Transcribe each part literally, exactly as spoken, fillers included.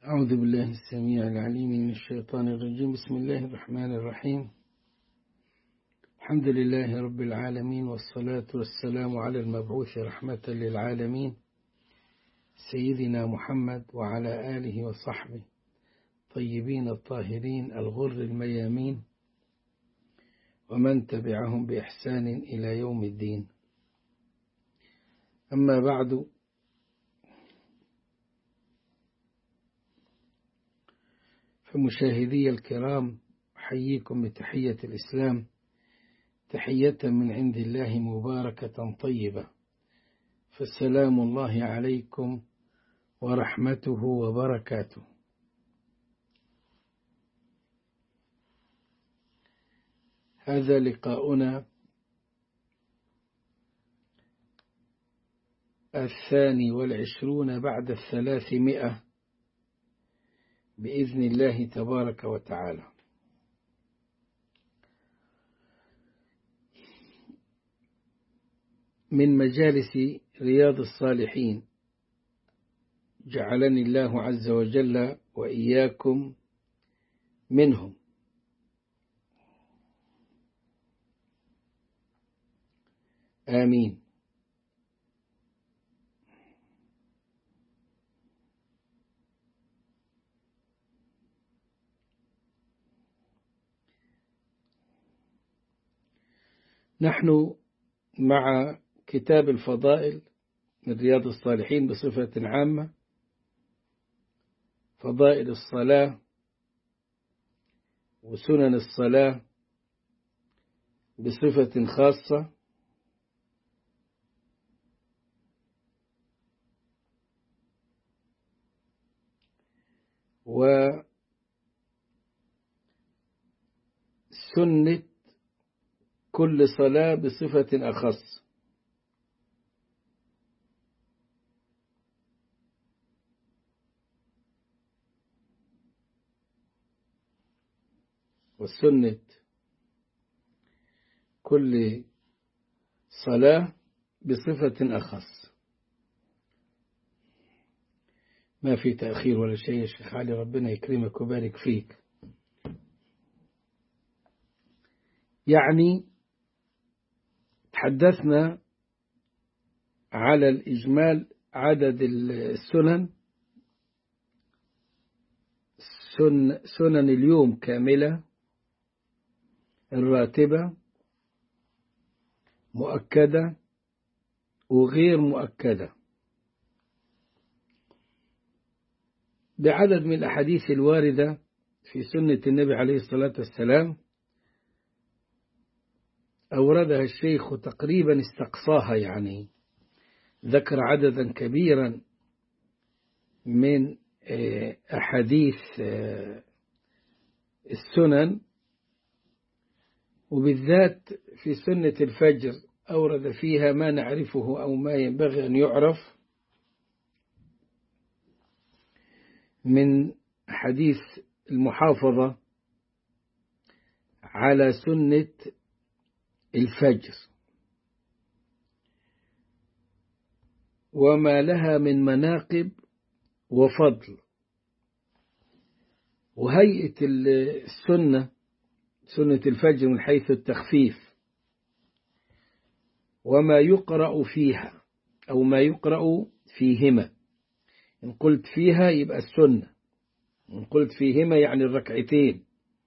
أعوذ بالله السميع العليم من الشيطان الرجيم. بسم الله الرحمن الرحيم. الحمد لله رب العالمين، والصلاة والسلام على المبعوث رحمة للعالمين سيدنا محمد وعلى آله وصحبه طيبين الطاهرين الغر الميامين، ومن تبعهم بإحسان إلى يوم الدين. أما بعد، فمشاهدي الكرام، أحييكم بتحية الإسلام، تحية من عند الله مباركة طيبة، فالسلام الله عليكم ورحمته وبركاته. هذا لقاؤنا الثاني والعشرون بعد الثلاثمائة بإذن الله تبارك وتعالى. من مجالس رياض الصالحين، جعلني الله عز وجل وإياكم منهم. آمين. نحن مع كتاب الفضائل من رياض الصالحين بصفة عامة، فضائل الصلاة وسنن الصلاة بصفة خاصة، وسنة كل صلاة بصفة أخص. وسنة كل صلاة بصفة أخص. ما في تأخير ولا شيء يا شيخ علي، ربنا يكرمك وبارك فيك. يعني تحدثنا على الإجمال عدد السنن، سن سنن اليوم كاملة، الراتبة، مؤكدة وغير مؤكدة، بعدد من الأحاديث الواردة في سنة النبي عليه الصلاة والسلام، أوردها الشيخ تقريبا استقصاها، يعني ذكر عددا كبيرا من أحاديث السنن، وبالذات في سنة الفجر أورد فيها ما نعرفه أو ما ينبغي أن يعرف من حديث المحافظة على سنة الفجر وما لها من مناقب وفضل، وهيئة السنة، سنة الفجر من حيث التخفيف، وما يقرأ فيها أو ما يقرأ فيهما. إن قلت فيها يبقى السنة، إن قلت فيهما يعني الركعتين.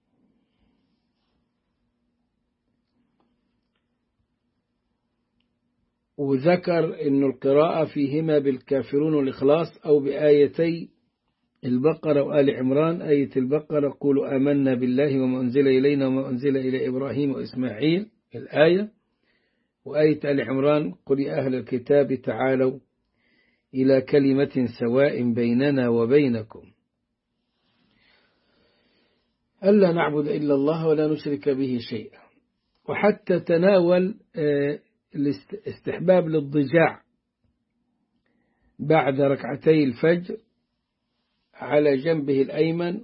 وذكر إن القراءة فيهما بالكافرون والإخلاص أو بآيتي البقرة وآل عمران. آية البقرة قولوا آمنا بالله وما أنزل إلينا وما أنزل إلى إبراهيم وإسماعيل الآية، وآية آل عمران قل يا أهل الكتاب تعالوا إلى كلمة سواء بيننا وبينكم ألا نعبد إلا الله ولا نشرك به شيئا. وحتى تناول الاستحباب للضجاع بعد ركعتي الفجر على جنبه الأيمن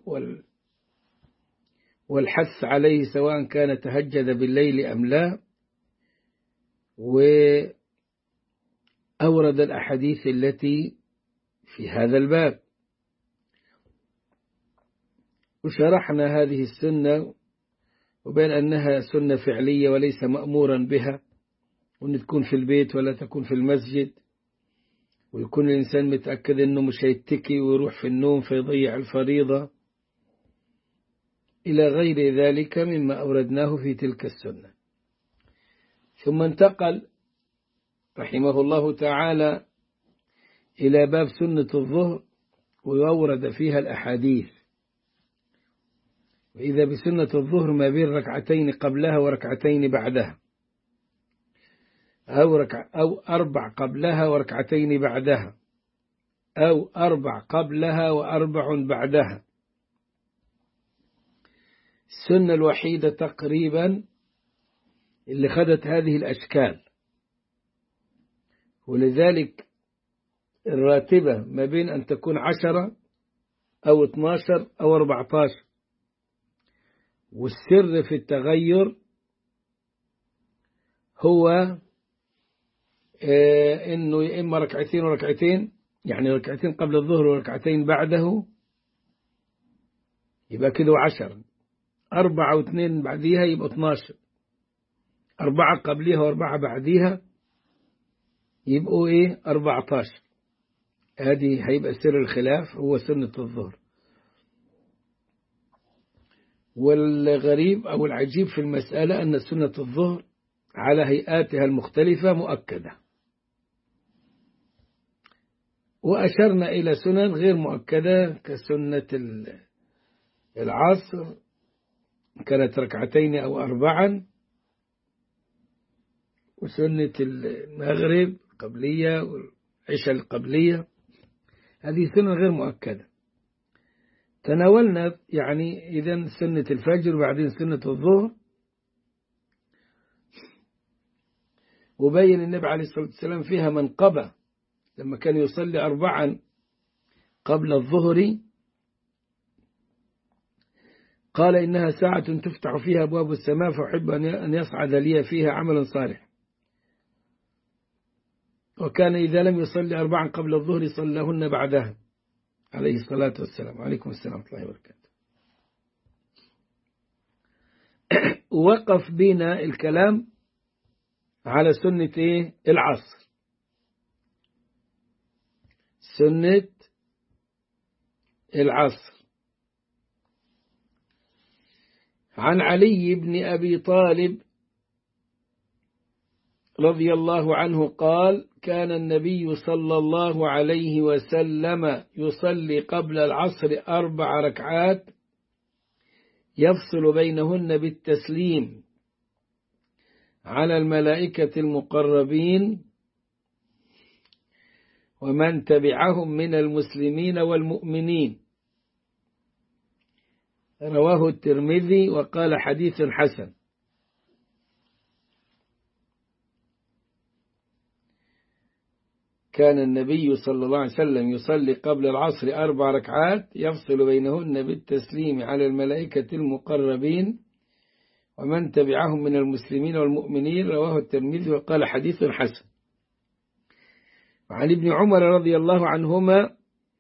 والحث عليه سواء كان تهجد بالليل أم لا، وأورد الأحاديث التي في هذا الباب. وشرحنا هذه السنة وبين أنها سنة فعلية وليس مأمورا بها، وأن تكون في البيت ولا تكون في المسجد، ويكون الإنسان متأكد أنه مش هيتكي ويروح في النوم فيضيع الفريضة إلى غير ذلك مما أوردناه في تلك السنة. ثم انتقل رحمه الله تعالى إلى باب سنة الظهر ويورد فيها الأحاديث. وإذا بسنة الظهر ما بين ركعتين قبلها وركعتين بعدها، أو, ركع أو أربع قبلها وركعتين بعدها، أو أربع قبلها وأربع بعدها. السنة الوحيدة تقريبا اللي خدت هذه الأشكال، ولذلك الراتبة ما بين أن تكون عشرة أو اثناشر أو أربعتاشر، والسر في التغير هو آه إنه يا إما ركعتين وركعتين، يعني ركعتين قبل الظهر وركعتين بعده يبقى كده عشرة، أربعة واثنين بعديها يبقى اثناشر، أربعة قبليها وأربعة بعديها يبقوا إيه أربعتاشر. هذه هيبقى سر الخلاف، هو سنة الظهر. والغريب أو العجيب في المسألة أن سنة الظهر على هيئاتها المختلفة مؤكدة، وأشرنا إلى سنن غير مؤكدة كسنة العصر كانت ركعتين أو أربعا، وسنة المغرب القبلية والعشاء القبلية، هذه سنة غير مؤكدة. تناولنا يعني إذن سنة الفجر وبعدين سنة الظهر، وبين النبي عليه الصلاة والسلام فيها منقبة لما كان يصلي أربعا قبل الظهر قال إنها ساعة تفتح فيها أبواب السماء فأحب أن يصعد لي فيها عملا صالح. وكان إذا لم يصلي أربعا قبل الظهر صلىهن بعدها عليه الصلاة والسلام. عليكم السلام ورحمة الله وبركاته. وقف بنا الكلام على سنة إيه؟ العصر، سنة العصر. عن علي بن أبي طالب رضي الله عنه قال: كان النبي صلى الله عليه وسلم يصلي قبل العصر أربع ركعات يفصل بينهن بالتسليم على الملائكة المقربين ومن تبعهم من المسلمين والمؤمنين. رواه الترمذي وقال حديث حسن. كان النبي صلى الله عليه وسلم يصلي قبل العصر أربع ركعات يفصل بينهن بالتسليم على الملائكة المقربين ومن تبعهم من المسلمين والمؤمنين. رواه الترمذي وقال حديث حسن. وعن ابن عمر رضي الله عنهما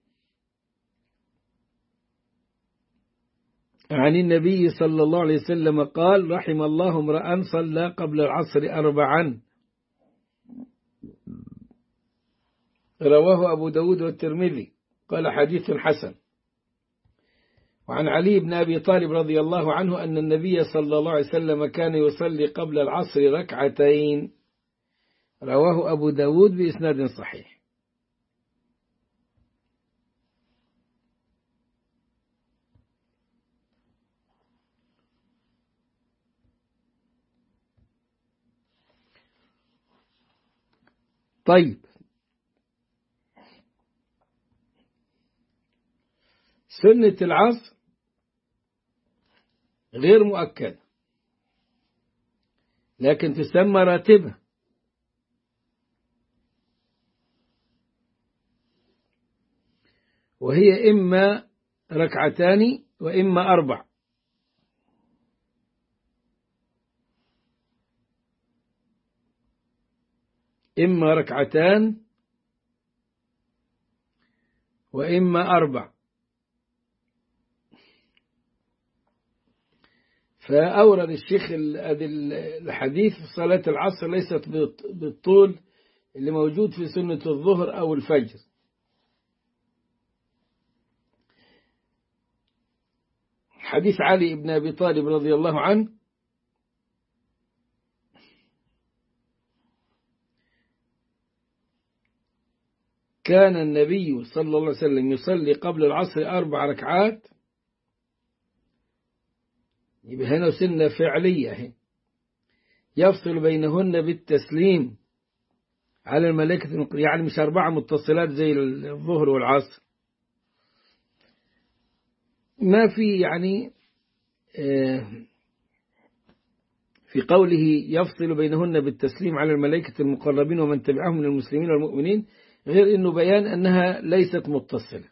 عن النبي صلى الله عليه وسلم قال: رحم الله امرأ صلى قبل العصر أربعا. رواه أبو داود والترمذي قال حديث حسن. وعن علي بن أبي طالب رضي الله عنه أن النبي صلى الله عليه وسلم كان يصلي قبل العصر ركعتين. رواه أبو داود بإسناد صحيح. طيب، سنة العصر غير مؤكدة لكن تسمى راتبة، وهي إما ركعتان وإما أربع. إما ركعتان وإما أربع. فأورد الشيخ الحديث صلاة العصر ليست بالطول اللي موجود في سنة الظهر أو الفجر. حديث علي بن أبي طالب رضي الله عنه كان النبي صلى الله عليه وسلم يصلي قبل العصر أربع ركعات، يبقى هنا سنة فعلية يفصل بينهن بالتسليم على الملائكة، يعني مش أربعة متصلات زي الظهر والعصر. ما في يعني في قوله يفصل بينهن بالتسليم على الملائكة المقربين ومن تبعهم من المسلمين والمؤمنين، غير إنه بيان أنها ليست متصلة.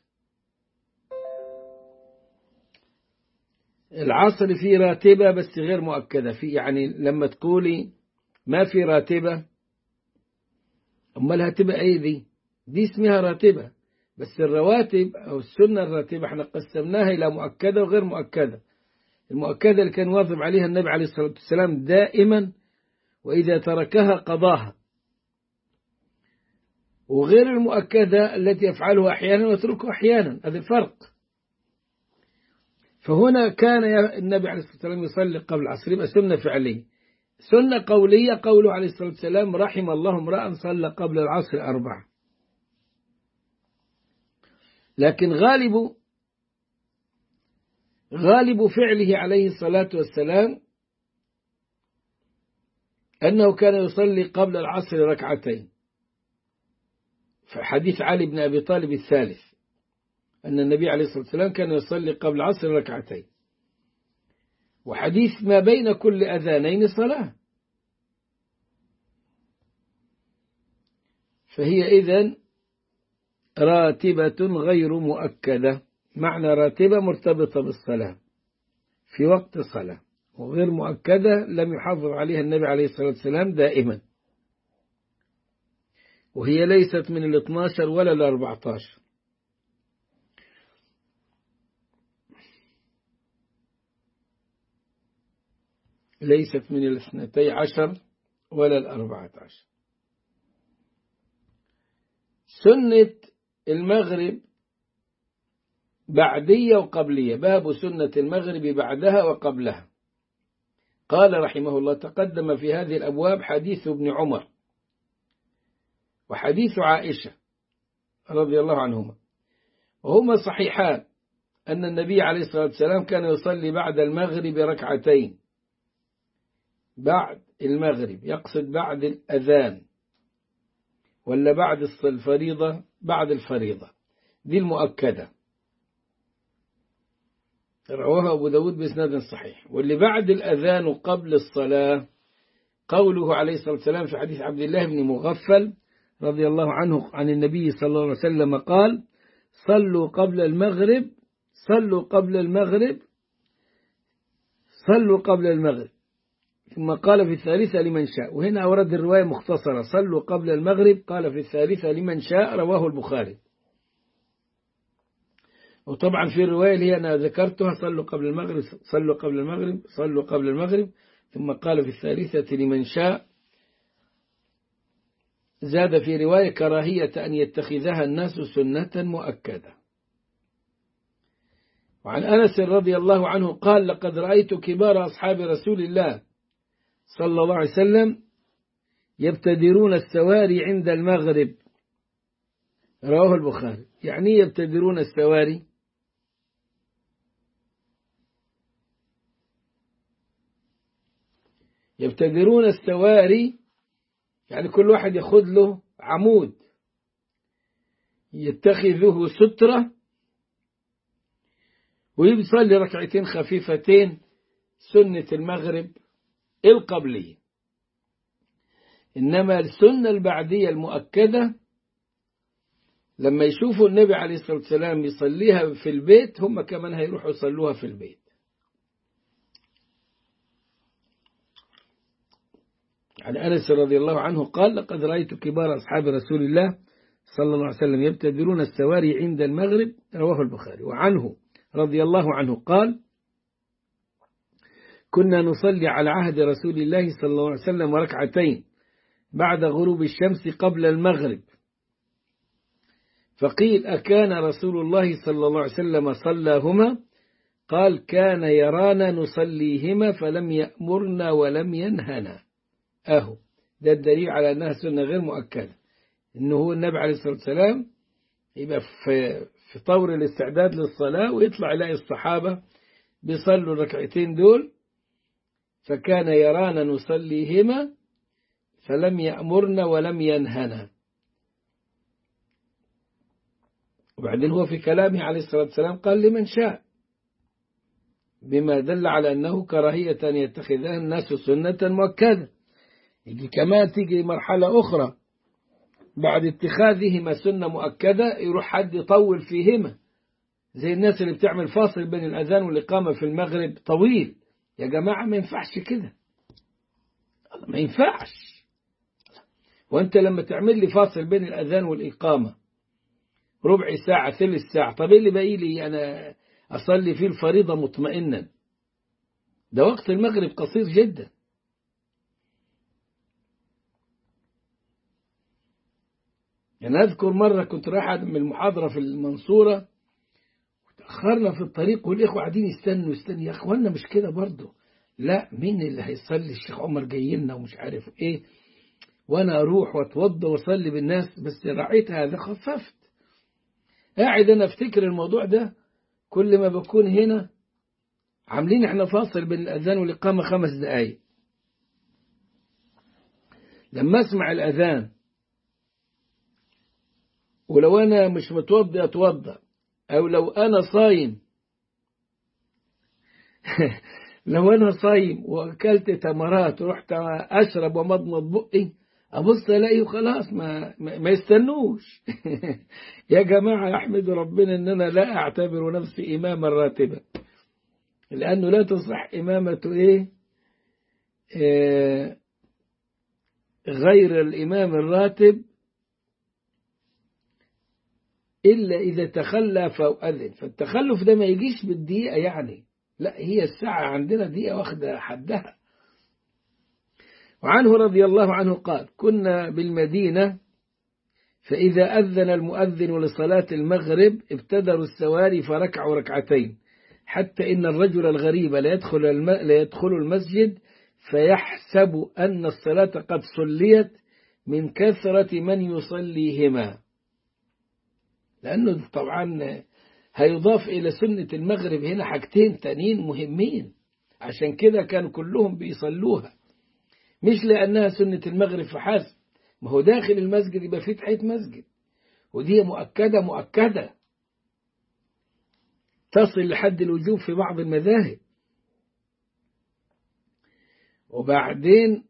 العصر فيه راتبة بس غير مؤكدة، في يعني لما تقولي ما في راتبة أمال هتبقى إيه دي؟ دي اسمها راتبة. بس الرواتب أو السنة الراتبة احنا قسمناها إلى مؤكدة وغير مؤكدة. المؤكدة اللي كان واظب عليها النبي عليه الصلاة والسلام دائما وإذا تركها قضاها، وغير المؤكدة التي يفعلها أحيانا ويتركها أحيانا، هذا الفرق. فهنا كان النبي عليه الصلاة والسلام يصلي قبل العصر، يبقى سنة فعلية. سنة قولية قوله عليه الصلاة والسلام رحم الله امرأ صلى قبل العصر أربعة. لكن غالب غالب فعله عليه الصلاة والسلام أنه كان يصلي قبل العصر ركعتين، فحديث علي بن أبي طالب الثالث أن النبي عليه الصلاة والسلام كان يصلي قبل العصر ركعتين، وحديث ما بين كل أذانين صلاة. فهي إذن راتبة غير مؤكدة، معنى راتبة مرتبطة بالصلاة في وقت الصلاة، وغير مؤكدة لم يحافظ عليها النبي عليه الصلاة والسلام دائما، وهي ليست من الاثناشر ولا الاربعتاشر. ليست من الاثنتي عشر ولا الأربعة عشر. سنة المغرب بعدية وقبلية. باب سنة المغرب بعدها وقبلها. قال رحمه الله تقدم في هذه الأبواب حديث ابن عمر وحديث عائشة رضي الله عنهما، وهما صحيحان أن النبي عليه الصلاة والسلام كان يصلي بعد المغرب ركعتين. بعد المغرب يقصد بعد الأذان ولا بعد الفريضة؟ بعد الفريضة دي المؤكدة، رواه أبو داود بإسناد صحيح. واللي بعد الأذان وقبل الصلاة قوله عليه الصلاة والسلام في حديث عبد الله بن مغفل رضي الله عنه عن النبي صلى الله عليه وسلم قال صلوا قبل المغرب صلوا قبل المغرب صلوا قبل المغرب ثم قال في الثالثة لمن شاء. وهنا أورد الرواية مختصرة صلوا قبل المغرب، قال في الثالثة لمن شاء، رواه البخاري. وطبعا في الرواية اللي أنا ذكرتها صلوا قبل المغرب صلوا قبل المغرب صلوا قبل المغرب ثم قال في الثالثة لمن شاء. زاد في رواية كراهية أن يتخذها الناس سنة مؤكدة. وعن أنس رضي الله عنه قال لقد رأيت كبار أصحاب رسول الله صلى الله عليه وسلم يبتدرون السواري عند المغرب، رواه البخاري. يعني يبتدرون السواري يبتدرون السواري يعني كل واحد يأخذ له عمود يتخذه سترة ويصلي ركعتين خفيفتين سنة المغرب القبلية. إنما السنة البعدية المؤكدة لما يشوفوا النبي عليه الصلاة والسلام يصليها في البيت هم كمان هيروحوا يصلوها في البيت. عن أنس رضي الله عنه قال لقد رأيت كبار أصحاب رسول الله صلى الله عليه وسلم يبتدرون السواري عند المغرب، رواه البخاري. وعنه رضي الله عنه قال كنا نصلي على عهد رسول الله صلى الله عليه وسلم ركعتين بعد غروب الشمس قبل المغرب، فقيل أكان رسول الله صلى الله عليه وسلم صلاهما؟ قال كان يرانا نصليهما فلم يأمرنا ولم ينهنا. أهو ده الدليل على أنها سنة غير مؤكدة، إنه هو النبي عليه الصلاة والسلام يبقى في, في طور الاستعداد للصلاة ويطلع يلاقي الصحابة بيصلوا الركعتين دول، فكان يرانا نصليهما فلم يأمرنا ولم ينهنا. وبعدين هو في كلامه عليه الصلاة والسلام قال لمن شاء، بما دل على أنه كراهية أن يتخذها الناس سنة مؤكدة. يجي كمان تيجي مرحلة أخرى بعد اتخاذهما سنة مؤكدة يروح حد يطول فيهما، زي الناس اللي بتعمل فاصل بين الأذان والإقامة في المغرب طويل. يا جماعة ما ينفعش كده، ما ينفعش. وأنت لما تعمل لي فاصل بين الأذان والإقامة ربع ساعة ثلث ساعة، طب إيه اللي باقي لي أنا أصلي فيه الفريضة مطمئنا؟ ده وقت المغرب قصير جدا. يعني أذكر مرة كنت رايح من المحاضرة في المنصورة وتأخرنا في الطريق والإخوة قاعدين يستنوا يستنوا. يا أخوانا مش كده برضه، لا مين اللي هيصلي؟ الشيخ عمر جاي لنا ومش عارف إيه، وأنا أروح وأتوضى وأصلي بالناس. بس رعيت هذا خففت. قاعد أنا أفتكر الموضوع ده كل ما بكون هنا عاملين إحنا فاصل بين الأذان والإقامة خمس دقايق. لما أسمع الأذان ولو أنا مش متوضي أتوضى، أو لو أنا صايم لو أنا صايم وأكلت تمرات ورحت أشرب ومضمض بقي أبص ألاقيه خلاص ما, ما يستنوش. يا جماعة أحمد ربنا أن أنا لا أعتبر نفسي إماما راتبا، لأنه لا تصح إمامة إيه آه غير الإمام الراتب إلا إذا تخلف أو أذن. فالتخلف ده ما يجيش بالدقيقة يعني، لا هي الساعة عندنا دقيقة واخدة حدها. وعنه رضي الله عنه قال كنا بالمدينة فإذا أذن المؤذن لصلاة المغرب ابتدروا السواري فركعوا ركعتين، حتى إن الرجل الغريب لا يدخل, الم... لا يدخل المسجد فيحسب أن الصلاة قد صليت من كثرة من يصليهما. لأنه طبعا هيضاف إلى سنة المغرب هنا حاجتين تانيين مهمين، عشان كده كانوا كلهم بيصلوها، مش لأنها سنة المغرب فحسب. ما هو داخل المسجد يبقى فيه تحية مسجد، ودي مؤكدة مؤكدة تصل لحد الوجوب في بعض المذاهب. وبعدين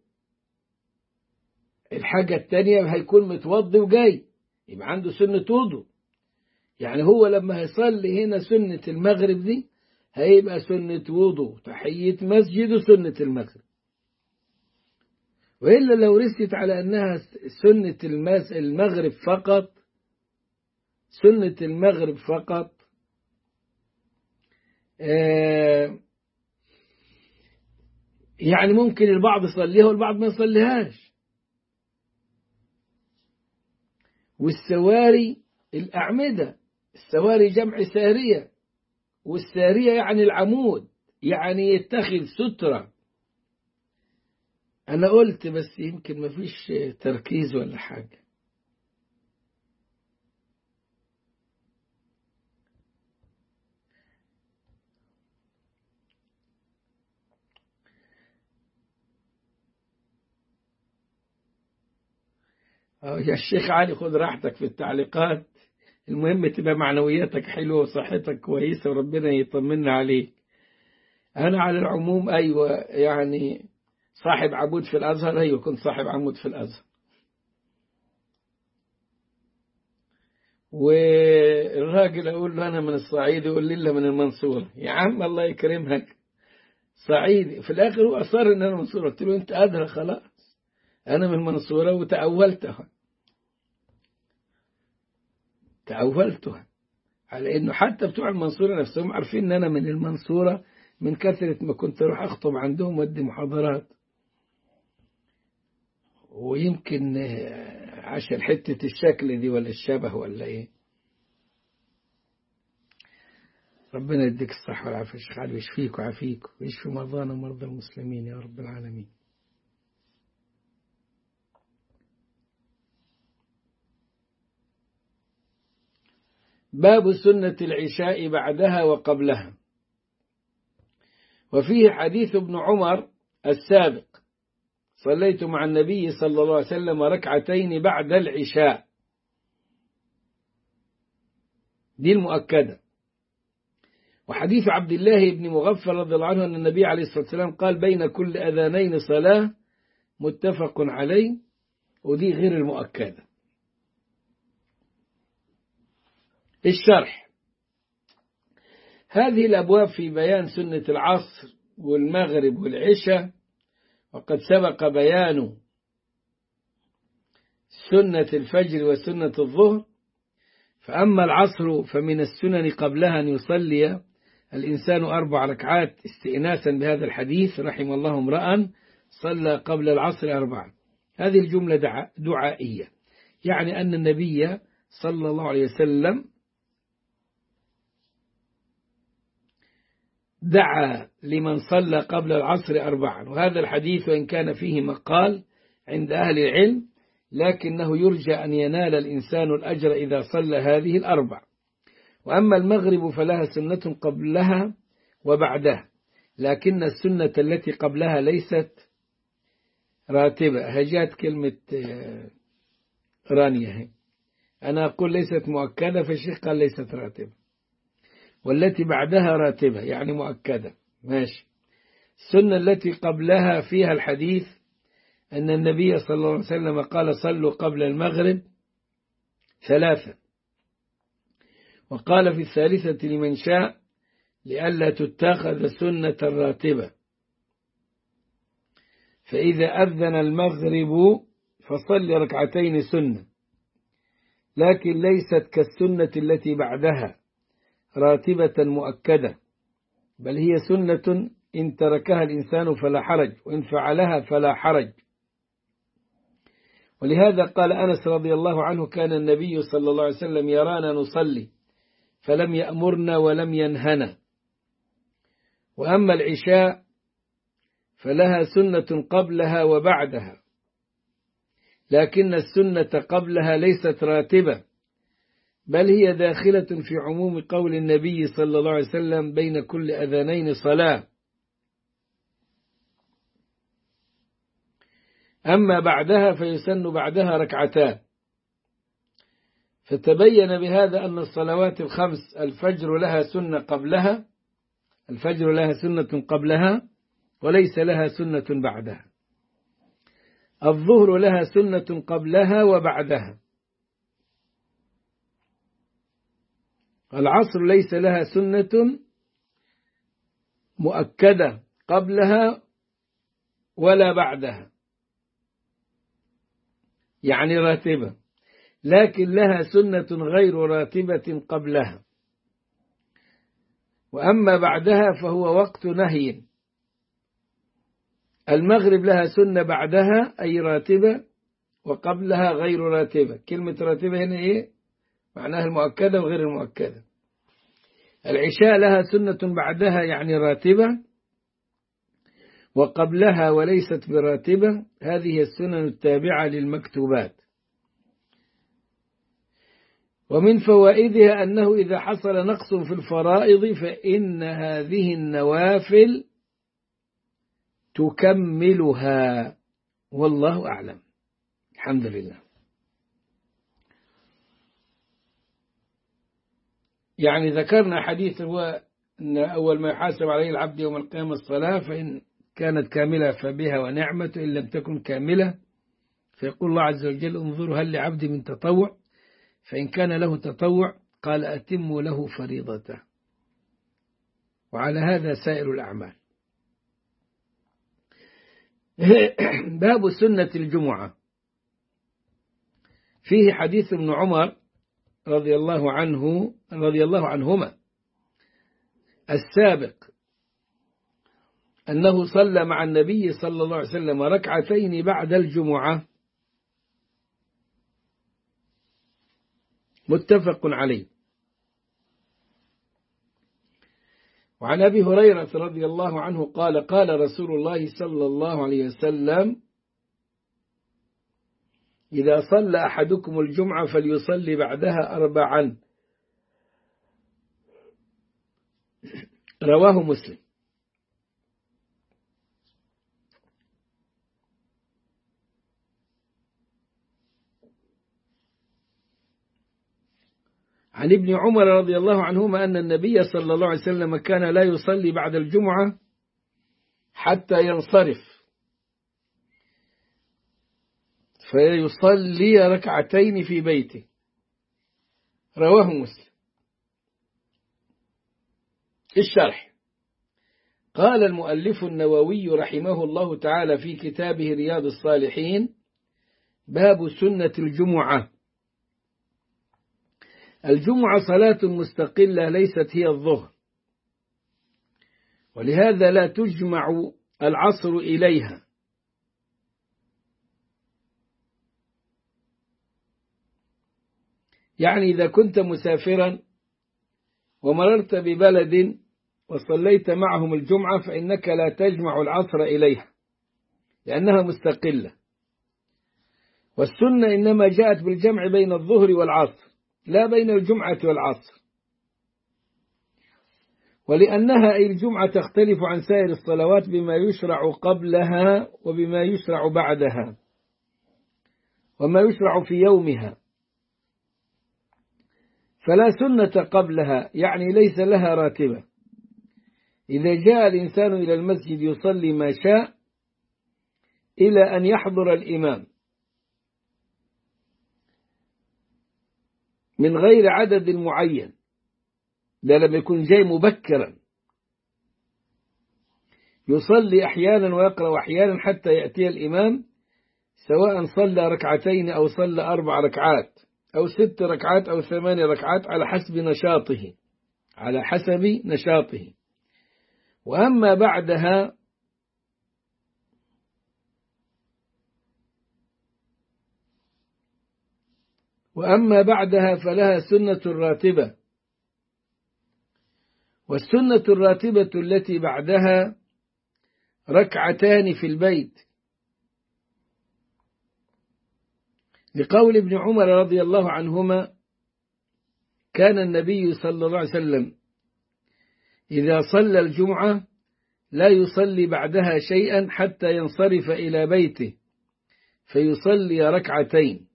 الحاجة التانية هيكون متوضي وجاي يبقى عنده سنة وضوء، يعني هو لما هيصلي هنا سنة المغرب دي هيبقى سنة وضوء تحية مسجد وسنة المغرب. وإلا لو رست على أنها سنة المغرب فقط سنة المغرب فقط آه يعني ممكن البعض يصليها والبعض ما يصليهاش. والسواري الأعمدة، السواري جمع سارية، والسارية يعني العمود، يعني يتخذ سترة. أنا قلت بس يمكن ما فيش تركيز ولا حاجة. يا الشيخ علي خذ راحتك في التعليقات، المهم تبقى معنوياتك حلوة وصحتك كويسة وربنا يطمنا عليك. أنا على العموم أيوة يعني صاحب عمود في الأزهر، أيوة كنت صاحب عمود في الأزهر. والراجل أقول له أنا من الصعيد يقول لي من المنصورة. يا عم الله يكرمك صعيدي، في الآخر هو أصر إن أنا منصورة. قلت له أنت أدرى خلاص أنا من المنصورة، وتأولتها تأولتها على إنه حتى بتوع المنصورة نفسهم عارفين إن أنا من المنصورة، من كثرة ما كنت أروح أخطب عندهم وأدي محاضرات، ويمكن عشان حتة الشكل دي ولا الشبه ولا إيه. ربنا يديك الصحة والعافية يا شيخ علي، ويشفيك ويعافيك ويشفي مرضانا ومرضى المسلمين يا رب العالمين. باب سنة العشاء بعدها وقبلها. وفيه حديث ابن عمر السابق: صليت مع النبي صلى الله عليه وسلم ركعتين بعد العشاء، دي المؤكدة. وحديث عبد الله بن مغفل رضي الله عنه أن النبي عليه الصلاة والسلام قال: بين كل أذانين صلاة، متفق عليه، ودي غير المؤكدة. الشرح: هذه الأبواب في بيان سنة العصر والمغرب والعشاء، وقد سبق بيان سنة الفجر وسنة الظهر. فأما العصر فمن السنن قبلها أن يصلي الإنسان أربع ركعات استئناسا بهذا الحديث: رحم الله امرأ صلى قبل العصر أربعا. هذه الجملة دعائية، يعني أن النبي صلى الله عليه وسلم دعا لمن صلى قبل العصر أربعا. وهذا الحديث وإن كان فيه مقال عند أهل العلم، لكنه يرجى أن ينال الإنسان الأجر إذا صلى هذه الأربع. وأما المغرب فلها سنة قبلها وبعدها، لكن السنة التي قبلها ليست راتبة. هجات كلمة رانية، أنا أقول ليست مؤكدة، فالشيخ قال ليست راتبة. والتي بعدها راتبة يعني مؤكدة، ماشي. السنة التي قبلها فيها الحديث أن النبي صلى الله عليه وسلم قال: صلوا قبل المغرب ثلاثة. وقال في الثالثة لمن شاء لئلا تتخذ سنة راتبة، فإذا أذن المغرب فصل ركعتين سنة، لكن ليست كالسنة التي بعدها راتبة مؤكدة، بل هي سنة إن تركها الإنسان فلا حرج، وإن فعلها فلا حرج. ولهذا قال أنس رضي الله عنه: كان النبي صلى الله عليه وسلم يرانا نصلي فلم يأمرنا ولم ينهنا. وأما العشاء فلها سنة قبلها وبعدها، لكن السنة قبلها ليست راتبة، بل هي داخلة في عموم قول النبي صلى الله عليه وسلم: بين كل أذانين صلاة. أما بعدها فيسن بعدها ركعتان. فتبين بهذا أن الصلوات الخمس الفجر لها سنة قبلها الفجر لها سنة قبلها وليس لها سنة بعدها. الظهر لها سنة قبلها وبعدها. العصر ليس لها سنة مؤكدة قبلها ولا بعدها، يعني راتبة، لكن لها سنة غير راتبة قبلها. وأما بعدها فهو وقت نهي. المغرب لها سنة بعدها أي راتبة، وقبلها غير راتبة. كلمة راتبة هنا إيه؟ معناها المؤكدة وغير المؤكدة. العشاء لها سنة بعدها يعني راتبة، وقبلها وليست براتبة. هذه السنن التابعة للمكتوبات. ومن فوائدها أنه إذا حصل نقص في الفرائض فإن هذه النوافل تكملها، والله أعلم. الحمد لله. يعني ذكرنا حديث هو أن أول ما يحاسب عليه العبد يوم القيامة الصلاة، فإن كانت كاملة فبها ونعمة، إن لم تكن كاملة فيقول الله عز وجل: انظروا هل لعبد من تطوع، فإن كان له تطوع قال أتموا له فريضته. وعلى هذا سائر الأعمال. باب سنة الجمعة. فيه حديث ابن عمر رضي الله عنه رضي الله عنهما السابق: أنه صلى مع النبي صلى الله عليه وسلم ركعتين بعد الجمعة، متفق عليه. وعن أبي هريرة رضي الله عنه قال قال رسول الله صلى الله عليه وسلم: إذا صلى أحدكم الجمعة فليصلي بعدها أربعا، رواه مسلم. عن ابن عمر رضي الله عنهما أن النبي صلى الله عليه وسلم كان لا يصلي بعد الجمعة حتى ينصرف فيصلي ركعتين في بيته، رواه مسلم. الشرح: قال المؤلف النووي رحمه الله تعالى في كتابه رياض الصالحين: باب سنة الجمعة. الجمعة صلاة مستقلة ليست هي الظهر، ولهذا لا تجمع العصر إليها، يعني إذا كنت مسافرا ومررت ببلد وصليت معهم الجمعة فإنك لا تجمع العصر إليها لأنها مستقلة. والسنة إنما جاءت بالجمع بين الظهر والعصر لا بين الجمعة والعصر، ولأنها أي الجمعة تختلف عن سائر الصلوات بما يشرع قبلها وبما يشرع بعدها وما يشرع في يومها، فلا سنة قبلها، يعني ليس لها راتبة. إذا جاء الإنسان إلى المسجد يصلي ما شاء إلى أن يحضر الإمام من غير عدد معين، ده لما يكون جاي مبكرا يصلي أحيانا ويقرأ أحيانا حتى يأتي الإمام، سواء صلى ركعتين أو صلى أربع ركعات أو ست ركعات أو ثمان ركعات على حسب نشاطه على حسب نشاطه. وأما بعدها وأما بعدها فلها سنة راتبة، والسنة الراتبة التي بعدها ركعتان في البيت، لقول ابن عمر رضي الله عنهما: كان النبي صلى الله عليه وسلم إذا صلى الجمعة لا يصلي بعدها شيئا حتى ينصرف إلى بيته فيصلي ركعتين.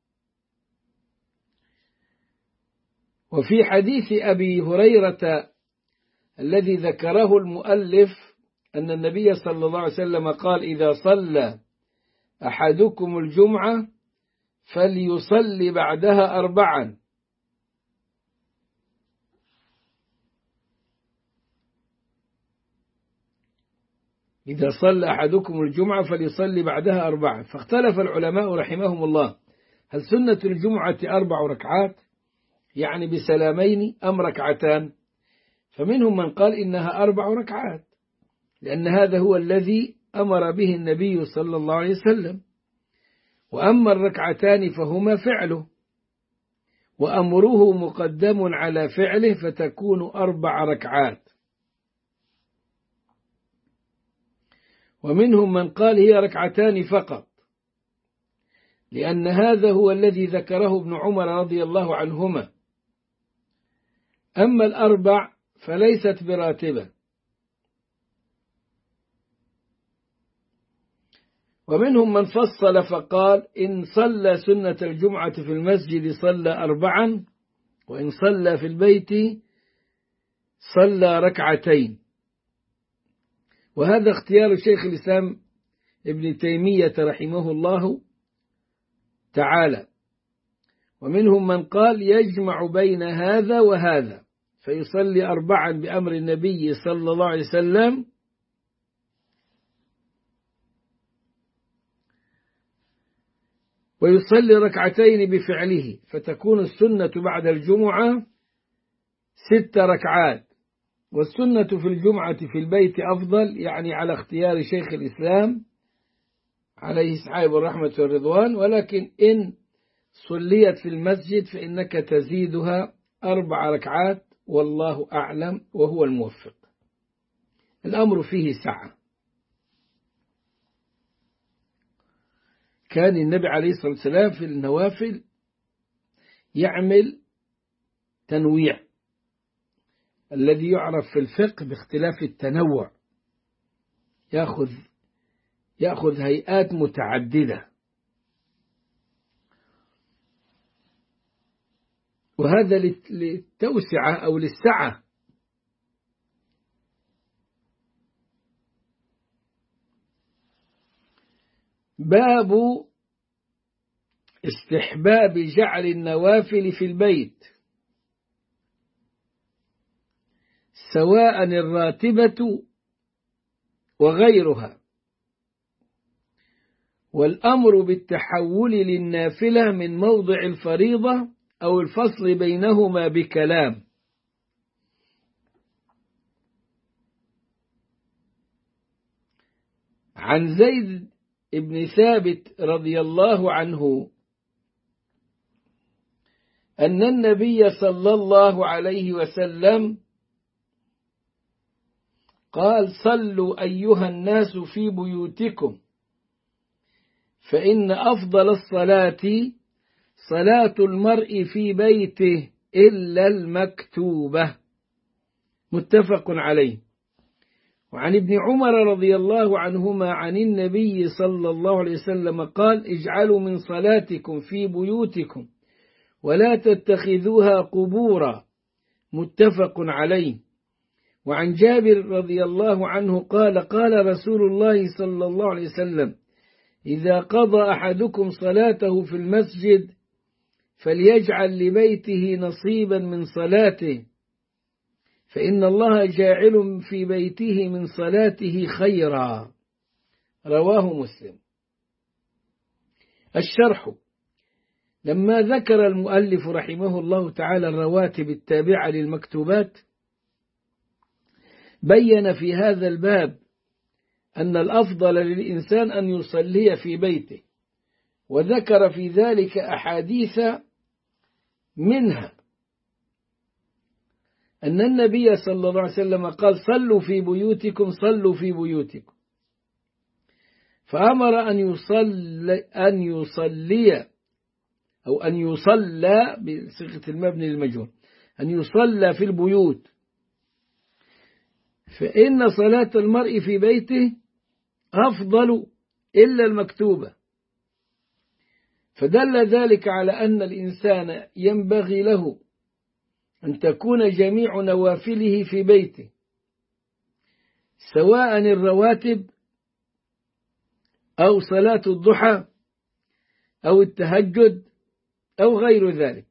وفي حديث أبي هريرة الذي ذكره المؤلف أن النبي صلى الله عليه وسلم قال: إذا صلى أحدكم الجمعة فليصلي بعدها أربعا، إذا صلى أحدكم الجمعة فليصلي بعدها أربعا. فاختلف العلماء رحمهم الله: هل سنة الجمعة أربع ركعات يعني بسلامين أم ركعتان؟ فمنهم من قال إنها أربع ركعات، لأن هذا هو الذي أمر به النبي صلى الله عليه وسلم. وأما الركعتان فهما فعله، وأمره مقدم على فعله فتكون أربع ركعات. ومنهم من قال هي ركعتان فقط، لأن هذا هو الذي ذكره ابن عمر رضي الله عنهما. أما الأربع فليست براتبة. ومنهم من فصل فقال: إن صلى سنة الجمعة في المسجد صلى أربعا، وإن صلى في البيت صلى ركعتين. وهذا اختيار شيخ الإسلام ابن تيمية رحمه الله تعالى. ومنهم من قال يجمع بين هذا وهذا فيصلي أربعا بأمر النبي صلى الله عليه وسلم، ويصلي ركعتين بفعله، فتكون السنة بعد الجمعة ست ركعات، والسنة في الجمعة في البيت أفضل، يعني على اختيار شيخ الإسلام عليه سحاب الرحمة والرضوان، ولكن إن صليت في المسجد فإنك تزيدها أربع ركعات، والله أعلم وهو الموفق. الأمر فيه سعة. كان النبي عليه الصلاة والسلام في النوافل يعمل تنويع الذي يعرف في الفقه باختلاف التنوع، يأخذ يأخذ هيئات متعددة، وهذا للتوسعة أو للسعة. باب استحباب جعل النوافل في البيت سواء الراتبة وغيرها، والأمر بالتحول للنافلة من موضع الفريضة أو الفصل بينهما بكلام. عن زيد بن ثابت رضي الله عنه أن النبي صلى الله عليه وسلم قال: صلوا أيها الناس في بيوتكم، فإن أفضل الصلاة صلاة المرء في بيته إلا المكتوبة. متفق عليه. وعن ابن عمر رضي الله عنهما عن النبي صلى الله عليه وسلم قال: اجعلوا من صلاتكم في بيوتكم ولا تتخذوها قبورا. متفق عليه. وعن جابر رضي الله عنه قال: قال رسول الله صلى الله عليه وسلم: إذا قضى أحدكم صلاته في المسجد فليجعل لبيته نصيبا من صلاته، فإن الله جاعل في بيته من صلاته خيرا. رواه مسلم. الشرح: لما ذكر المؤلف رحمه الله تعالى الرواتب التابعة للمكتوبات، بين في هذا الباب أن الأفضل للإنسان أن يصلي في بيته، وذكر في ذلك أحاديث، منها أن النبي صلى الله عليه وسلم قال: صلوا في بيوتكم صلوا في بيوتكم، فأمر أن يصلي أن يصلي أو أن يصلى بصيغة المبني للمجهول، أن يصلى في البيوت، فإن صلاة المرء في بيته أفضل إلا المكتوبة. فدل ذلك على أن الإنسان ينبغي له أن تكون جميع نوافله في بيته، سواء الرواتب أو صلاة الضحى أو التهجد أو غير ذلك.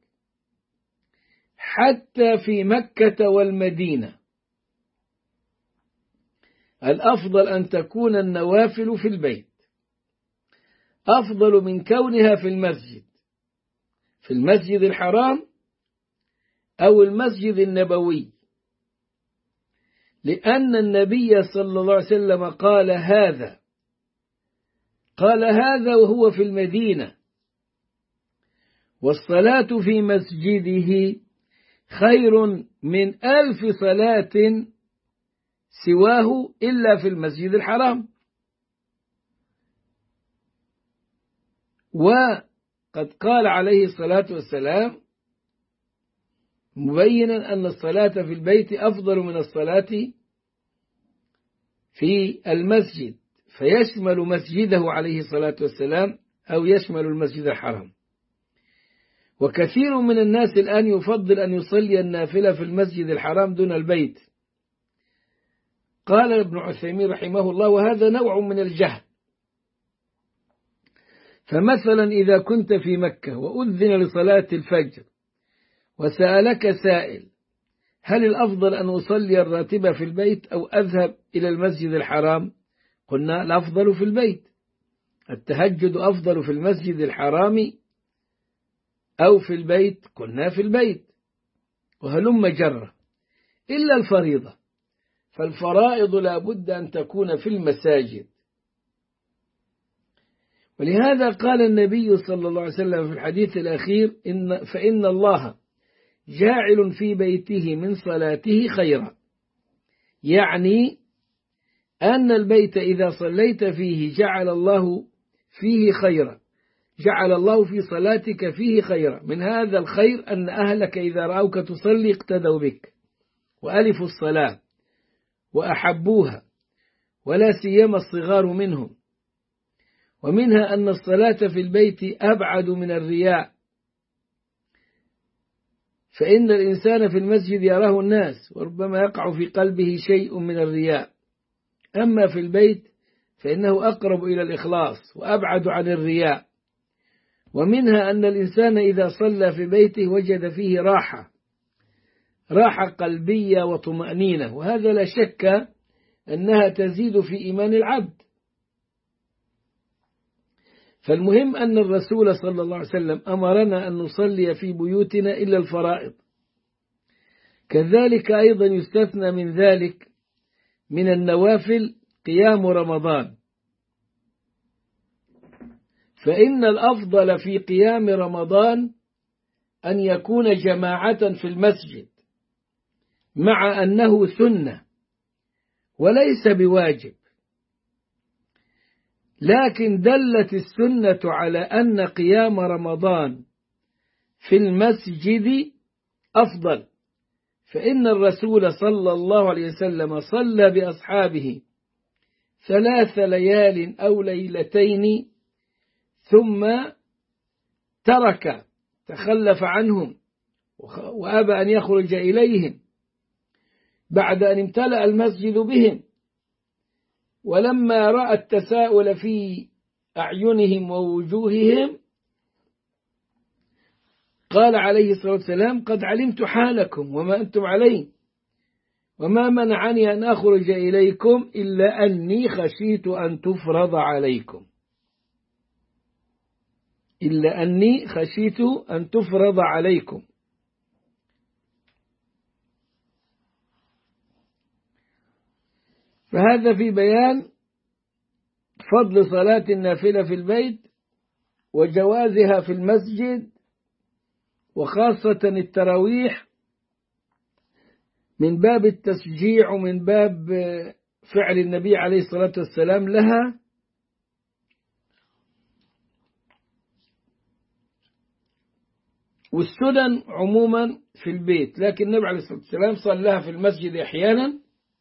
حتى في مكة والمدينة الأفضل أن تكون النوافل في البيت أفضل من كونها في المسجد، في المسجد الحرام أو المسجد النبوي، لأن النبي صلى الله عليه وسلم قال هذا قال هذا وهو في المدينة، والصلاة في مسجده خير من ألف صلاة سواه إلا في المسجد الحرام. وقد قال عليه الصلاة والسلام مبينا أن الصلاة في البيت أفضل من الصلاة في المسجد، فيشمل مسجده عليه الصلاة والسلام أو يشمل المسجد الحرام. وكثير من الناس الآن يفضل أن يصلي النافلة في المسجد الحرام دون البيت. قال ابن عثيمين رحمه الله: وهذا نوع من الجهل. فمثلا إذا كنت في مكة وأذن لصلاة الفجر وسألك سائل: هل الأفضل أن أصلي الراتبة في البيت أو أذهب إلى المسجد الحرام؟ قلنا الأفضل في البيت. التهجد أفضل في المسجد الحرام أو في البيت؟ قلنا في البيت. وهلم جرة إلا الفريضة، فالفرائض لا بد أن تكون في المساجد. ولهذا قال النبي صلى الله عليه وسلم في الحديث الأخير إن فإن الله جاعل في بيته من صلاته خيرا، يعني أن البيت إذا صليت فيه جعل الله فيه خيرا، جعل الله في صلاتك فيه خيرا. من هذا الخير أن أهلك إذا رأوك تصلي اقتدوا بك وألفوا الصلاة وأحبوها، ولا سيما الصغار منهم. ومنها أن الصلاة في البيت أبعد من الرياء، فإن الإنسان في المسجد يراه الناس وربما يقع في قلبه شيء من الرياء، أما في البيت فإنه أقرب إلى الإخلاص وأبعد عن الرياء. ومنها أن الإنسان إذا صلى في بيته وجد فيه راحة راحة قلبية وطمأنينة، وهذا لا شك أنها تزيد في إيمان العبد. فالمهم أن الرسول صلى الله عليه وسلم أمرنا أن نصلي في بيوتنا إلا الفرائض. كذلك أيضا يستثنى من ذلك من النوافل قيام رمضان، فإن الأفضل في قيام رمضان أن يكون جماعة في المسجد، مع أنه سنة وليس بواجب، لكن دلت السنة على أن قيام رمضان في المسجد أفضل، فإن الرسول صلى الله عليه وسلم صلى بأصحابه ثلاث ليال أو ليلتين ثم ترك تخلف عنهم وأبى أن يخرج إليهم بعد أن امتلأ المسجد بهم. ولما رأى التساؤل في أعينهم ووجوههم قال عليه الصلاة والسلام: قد علمت حالكم وما أنتم عليه، وما منعني أن أخرج إليكم إلا أني خشيت أن تفرض عليكم إلا أني خشيت أن تفرض عليكم. فهذا في بيان فضل صلاة النافلة في البيت وجوازها في المسجد، وخاصة التراويح من باب التشجيع ومن باب فعل النبي عليه الصلاة والسلام لها. والسنن عموما في البيت، لكن النبي عليه الصلاة والسلام صلىها في المسجد أحيانا.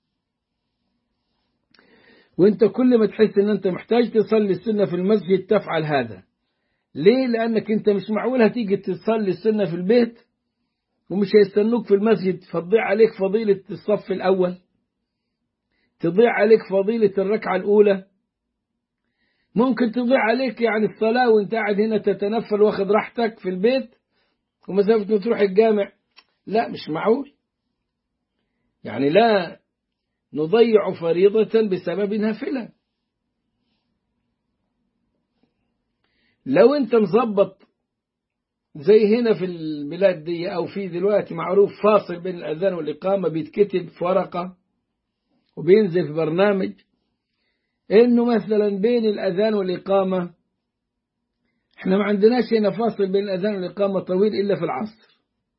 وانت كل ما تحس ان انت محتاج تصلي السنة في المسجد تفعل هذا. ليه؟ لأنك انت مش معقول هتيجي تصلي السنة في البيت ومش هيستنوك في المسجد، فتضيع عليك فضيلة الصف الأول، تضيع عليك فضيلة الركعة الأولى، ممكن تضيع عليك يعني الصلاة وانت قاعد هنا تتنفل واخد راحتك في البيت ومسافة تروح الجامع. لا، مش معقول. يعني لا نضيع فريضة بسبب نافلة. لو انت مظبط زي هنا في البلاد دي أو في دلوقتي معروف فاصل بين الأذان والإقامة بيتكتب في ورقة وبينزل في برنامج إنه مثلا بين الأذان والإقامة، احنا ما عندناش هنا فاصل بين الأذان والإقامة طويل إلا في العصر،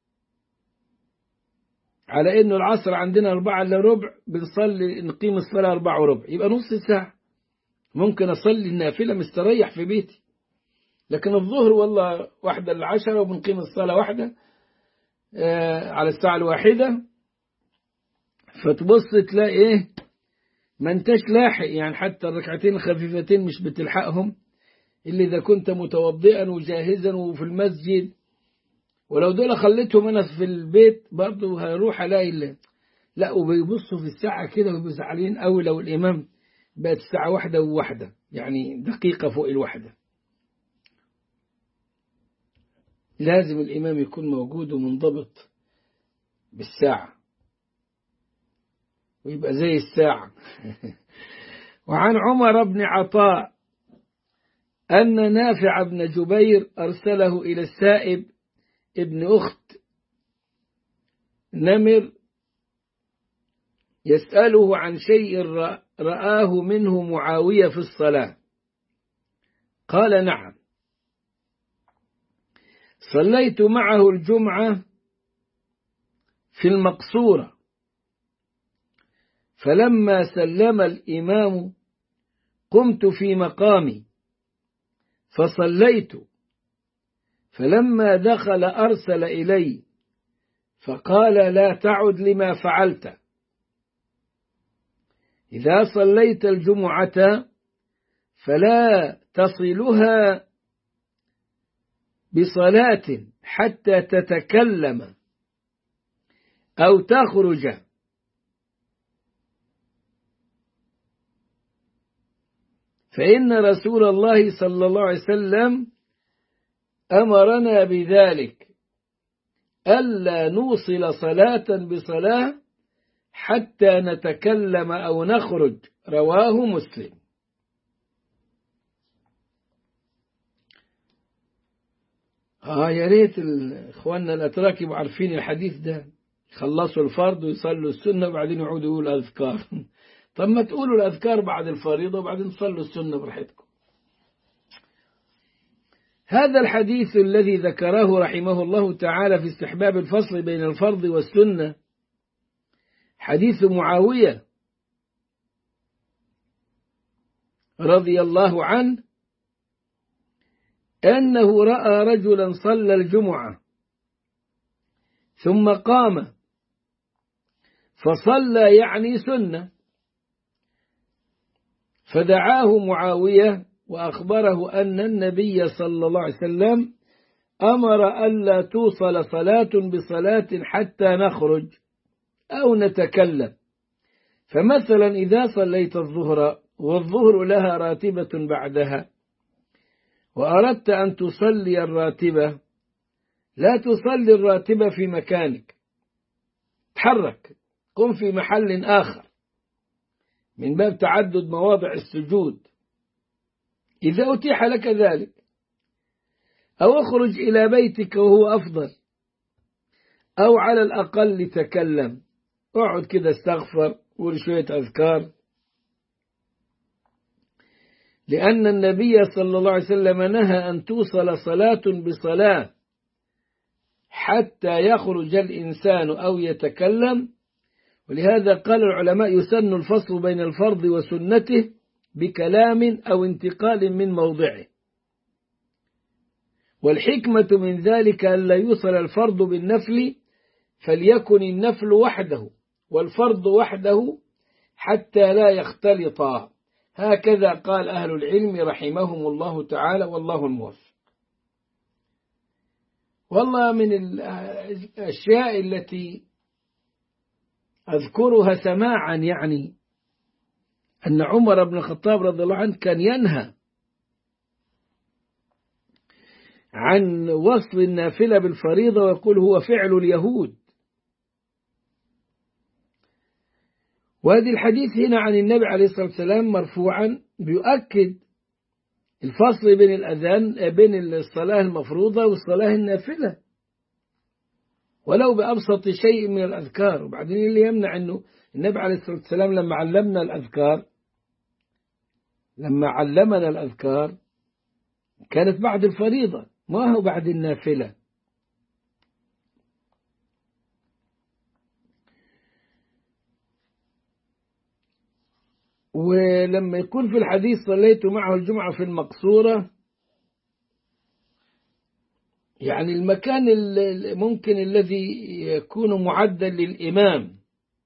على إنه العصر عندنا أربعة إلا ربع بنصلي نقيم الصلاة أربعة وربع، يبقى نص ساعة ممكن أصلي النافلة مستريح في بيتي. لكن الظهر والله واحدة للعشرة وبنقيم الصلاة واحدة آه على الساعة الواحدة، فتبص تلاقي إيه ما انتش لاحق، يعني حتى الركعتين الخفيفتين مش بتلحقهم إلا إذا كنت متوضئا وجاهزا وفي المسجد. ولو دول خليتهم أنا في البيت برضه هروح ألاقي اللي لا، وبيبصوا في الساعة كده وبيبقوا زعلانين أوي لو الإمام بقت الساعة واحدة وواحدة، يعني دقيقة فوق الواحدة. لازم الإمام يكون موجود ومنضبط بالساعة ويبقى زي الساعة. وعن عمر بن عطاء أن نافع بن جبير أرسله إلى السائب ابن أخت نمر يسأله عن شيء رآه منه معاوية في الصلاة، قال: نعم، صليت معه الجمعة في المقصورة، فلما سلم الإمام قمت في مقامي فصليت، فلما دخل أرسل إلي فقال: لا تعد لما فعلت، إذا صليت الجمعة فلا تصلها بصلاة حتى تتكلم أو تخرج، فإن رسول الله صلى الله عليه وسلم أمرنا بذلك، ألا نوصل صلاة بصلاة حتى نتكلم أو نخرج. رواه مسلم. آه يا ريت إخواننا الأتراك يبقوا عارفين الحديث ده، يخلصوا الفرض ويصلوا السنة وبعدين يعودوا يقولوا الأذكار. طب ما تقولوا الأذكار بعد الفريضة وبعدين تصلوا السنة براحتكم. هذا الحديث الذي ذكره رحمه الله تعالى في استحباب الفصل بين الفرض والسنة حديث معاوية رضي الله عنه أنه رأى رجلا صلى الجمعة ثم قام فصلى يعني سنة، فدعاه معاوية وأخبره أن النبي صلى الله عليه وسلم أمر ألا توصل صلاة بصلاة حتى نخرج أو نتكلم. فمثلا إذا صليت الظهر والظهر لها راتبة بعدها وأردت أن تصلي الراتبة، لا تصلي الراتبة في مكانك، تحرك، قم في محل آخر من باب تعدد مواضع السجود إذا أتيح لك ذلك، أو اخرج إلى بيتك وهو أفضل، أو على الأقل تكلم، اقعد كده استغفر قول شوية أذكار، لأن النبي صلى الله عليه وسلم نهى أن توصل صلاة بصلاة حتى يخرج الإنسان أو يتكلم. ولهذا قال العلماء يسن الفصل بين الفرض وسنته بكلام أو انتقال من موضعه، والحكمة من ذلك أن لا يوصل الفرض بالنفل فليكن النفل وحده والفرض وحده حتى لا يختلطا. هكذا قال أهل العلم رحمهم الله تعالى، والله الموفق. والله من الأشياء التي أذكرها سماعا يعني أن عمر بن الخطاب رضي الله عنه كان ينهى عن وصل النافلة بالفريضة ويقول هو فعل اليهود. وهذه الحديث هنا عن النبي عليه الصلاة والسلام مرفوعا بيؤكد الفصل بين الأذان بين الصلاة المفروضة والصلاة النافلة ولو بأبسط شيء من الأذكار. وبعدين اللي يمنع أنه النبي عليه الصلاة والسلام لما علمنا الأذكار لما علمنا الأذكار كانت بعد الفريضة ما هو بعد النافلة. ولما يكون في الحديث صليت معه الجمعة في المقصورة، يعني المكان ممكن الذي يكون معدا للإمام،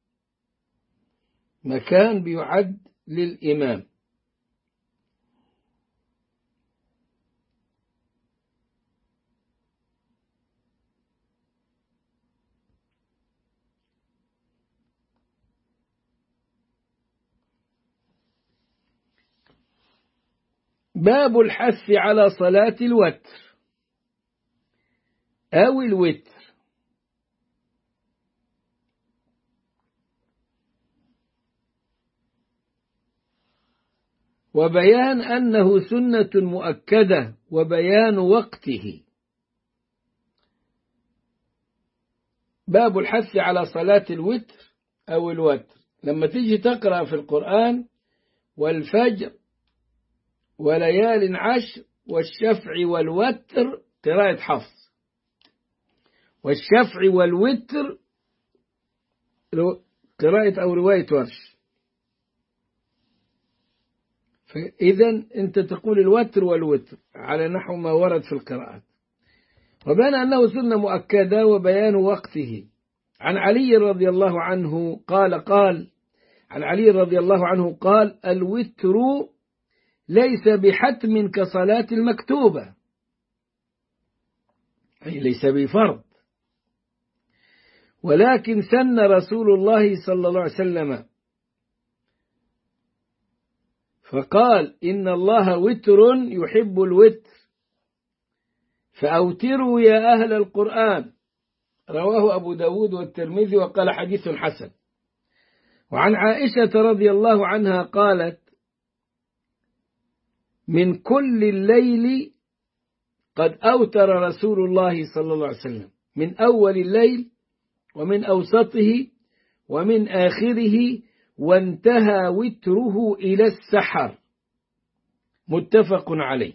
مكان بيعد للإمام. باب الحث على صلاة الوتر أو الوتر. وبيان أنه سنة مؤكدة وبيان وقته. باب الحث على صلاة الوتر أو الوتر. لما تيجي تقرأ في القرآن والفجر وليال عشر والشفع والوتر قراءة حفص، والشفع والوتر قراءة أو رواية ورش. فإذا أنت تقول الوتر والوتر على نحو ما ورد في القراءات. وبين أنه سنة مؤكدة وبيان وقته. عن علي رضي الله عنه قال قال عن علي رضي الله عنه قال الوتر ليس بحتم كصلاة المكتوبة، أي ليس بفرض، ولكن سن رسول الله صلى الله عليه وسلم فقال إن الله وتر يحب الوتر فأوتروا يا أهل القرآن، رواه أبو داود والترمذي وقال حديث حسن. وعن عائشة رضي الله عنها قالت من كل الليل قد أوتر رسول الله صلى الله عليه وسلم، من أول الليل ومن أوسطه ومن آخره، وانتهى وتره إلى السحر، متفق عليه.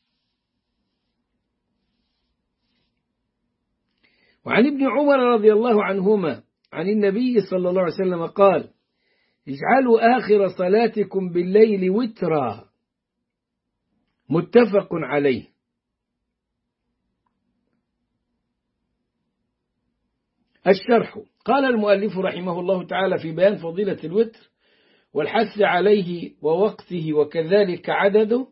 وعن ابن عمر رضي الله عنهما عن النبي صلى الله عليه وسلم قال اجعلوا آخر صلاتكم بالليل وترا، متفق عليه. الشرح. قال المؤلف رحمه الله تعالى في بيان فضيلة الوتر والحث عليه ووقته وكذلك عدده: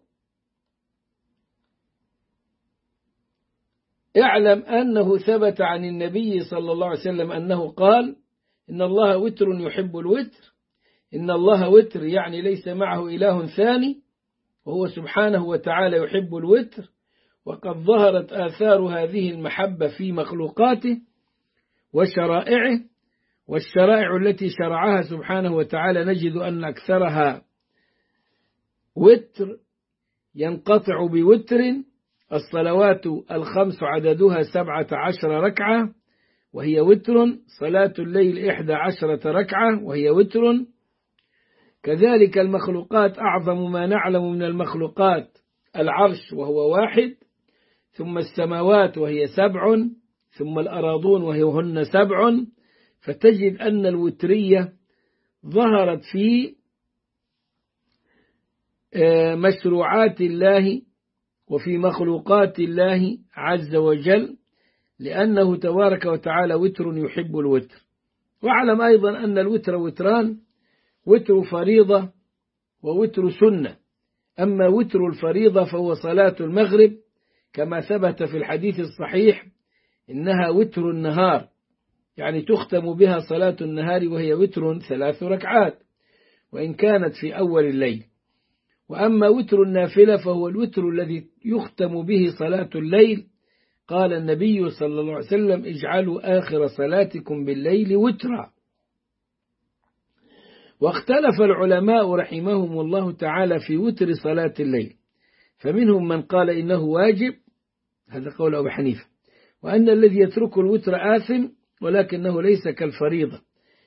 اعلم أنه ثبت عن النبي صلى الله عليه وسلم أنه قال إن الله وتر يحب الوتر. إن الله وتر يعني ليس معه إله ثاني، وهو سبحانه وتعالى يحب الوتر، وقد ظهرت آثار هذه المحبة في مخلوقاته وشرائعه. والشرائع التي شرعها سبحانه وتعالى نجد أن أكثرها وتر ينقطع بوتر. الصلوات الخمس عددها سبعة عشر ركعة وهي وتر، صلاة الليل إحدى عشرة ركعة وهي وتر. كذلك المخلوقات أعظم ما نعلم من المخلوقات العرش وهو واحد، ثم السماوات وهي سبع، ثم الأراضون وهي هن سبع. فتجد أن الوترية ظهرت في مشروعات الله وفي مخلوقات الله عز وجل، لأنه تبارك وتعالى وتر يحب الوتر. واعلم أيضا أن الوتر وتران: وتر فريضة ووتر سنة. أما وتر الفريضة فهو صلاة المغرب كما ثبت في الحديث الصحيح إنها وتر النهار، يعني تختم بها صلاة النهار وهي وتر ثلاث ركعات وإن كانت في أول الليل. وأما وتر النافلة فهو الوتر الذي يختم به صلاة الليل. قال النبي صلى الله عليه وسلم اجعلوا آخر صلاتكم بالليل وترا. واختلف العلماء رحمهم الله تعالى في وتر صلاة الليل، فمنهم من قال إنه واجب، هذا قول أبي حنيفة، وأن الذي يترك الوتر آثم، ولكنه ليس كالفريضة،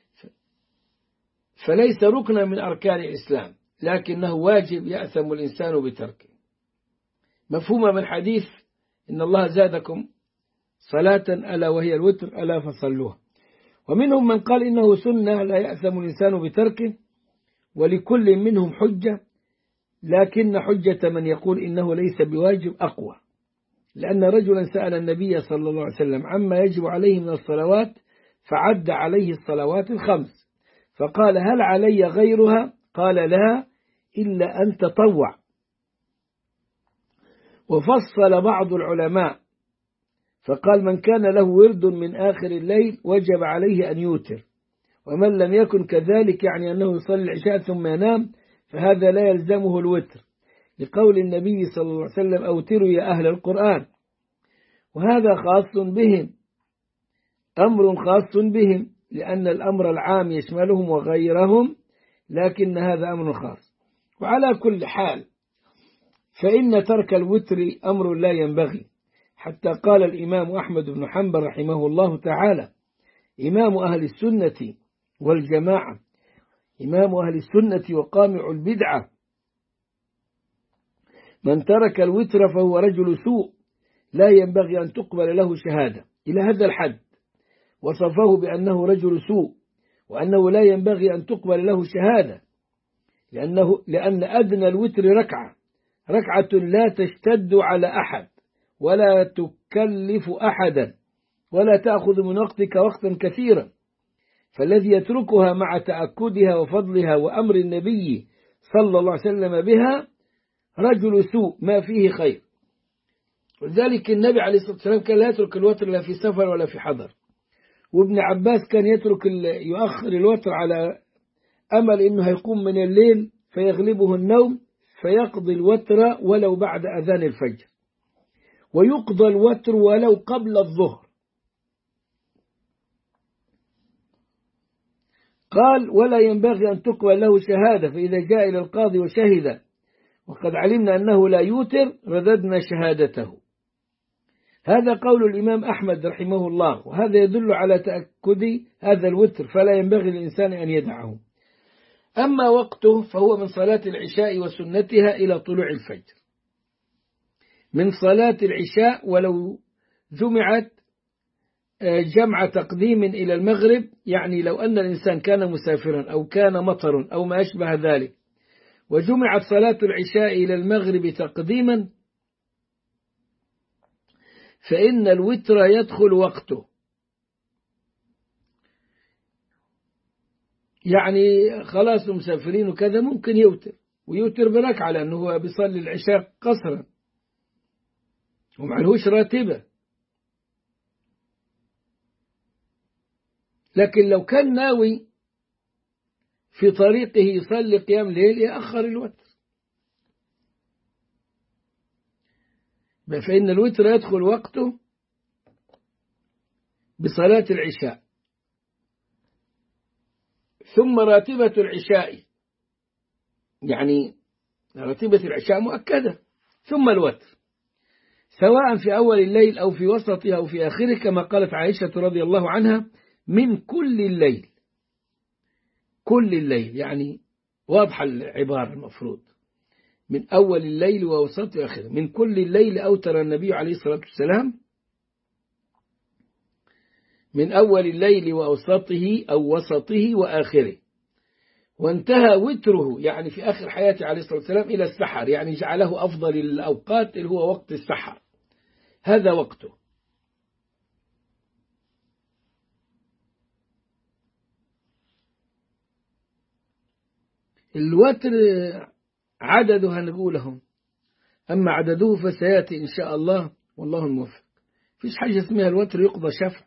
فليس ركنا من أركان الإسلام، لكنه واجب يأثم الإنسان بتركه. مفهوم من حديث إن الله زادكم صلاة ألا وهي الوتر ألا فصلوها. ومنهم من قال إنه سنة لا يأثم الإنسان بتركه، ولكل منهم حجة، لكن حجة من يقول إنه ليس بواجب أقوى، لأن رجلا سأل النبي صلى الله عليه وسلم عما يجب عليه من الصلوات فعد عليه الصلوات الخمس، فقال هل علي غيرها؟ قال لا إلا أن تطوع. وفصل بعض العلماء فقال من كان له ورد من آخر الليل وجب عليه أن يوتر، ومن لم يكن كذلك يعني أنه يصلي العشاء ثم ينام فهذا لا يلزمه الوتر، لقول النبي صلى الله عليه وسلم أوتروا يا أهل القرآن. وهذا خاص بهم، أمر خاص بهم، لأن الأمر العام يشملهم وغيرهم، لكن هذا أمر خاص. وعلى كل حال فإن ترك الوتر أمر لا ينبغي، حتى قال الإمام أحمد بن حنبل رحمه الله تعالى إمام أهل السنة والجماعة إمام أهل السنة وقامع البدعة. من ترك الوتر فهو رجل سوء لا ينبغي أن تقبل له شهادة. إلى هذا الحد وصفه بأنه رجل سوء، وأنه لا ينبغي أن تقبل له شهادة، لأنه لأن أدنى الوتر ركعة، ركعة لا تشتد على أحد ولا تكلف أحدا ولا تأخذ من وقتك وقتا كثيرا، فالذي يتركها مع تأكدها وفضلها وأمر النبي صلى الله عليه وسلم بها رجل سوء ما فيه خير. ولذلك النبي عليه الصلاة والسلام كان لا يترك الوتر لا في سفر ولا في حضر، وابن عباس كان يترك يؤخر الوتر على أمل إنه هيقوم من الليل فيغلبه النوم فيقضي الوتر ولو بعد أذان الفجر، ويقضى الوتر ولو قبل الظهر. قال ولا ينبغي أن تقبل له شهادة، فإذا جاء إلى القاضي وشهد وقد علمنا أنه لا يوتر رددنا شهادته. هذا قول الإمام أحمد رحمه الله، وهذا يدل على تأكد هذا الوتر، فلا ينبغي للإنسان أن يدعه. أما وقته فهو من صلاة العشاء وسنتها إلى طلوع الفجر. من صلاة العشاء ولو جمعت جمع تقديم إلى المغرب، يعني لو أن الإنسان كان مسافرا أو كان مطر أو ما أشبه ذلك وجمعت صلاة العشاء إلى المغرب تقديما فإن الوتر يدخل وقته. يعني خلاص مسافرين وكذا ممكن يوتر، ويوتر بركعة لأنه هو بيصلي العشاء قصرا ومعلهوش راتبة. لكن لو كان ناوي في طريقه يصلي قيام ليل يأخر الوتر، فإن الوتر يدخل وقته بصلاة العشاء، ثم راتبة العشاء، يعني راتبة العشاء مؤكدة، ثم الوتر سواء في أول الليل أو في وسطه أو في آخره، كما قالت عائشة رضي الله عنها من كل الليل. كل الليل يعني واضحة العبارة، المفروض من أول الليل ووسطه وآخره. من كل الليل أوتر النبي عليه الصلاة والسلام، من أول الليل وأوسطه أو وسطه وآخره، وانتهى وتره يعني في آخر حياته عليه الصلاة والسلام إلى السحر، يعني جعله أفضل الأوقات اللي هو وقت السحر، هذا وقته. الوتر عدده هنقولهم، أما عدده فسيأتي إن شاء الله والله الموفق. فيش حاجة اسمها الوتر يقضى شفع.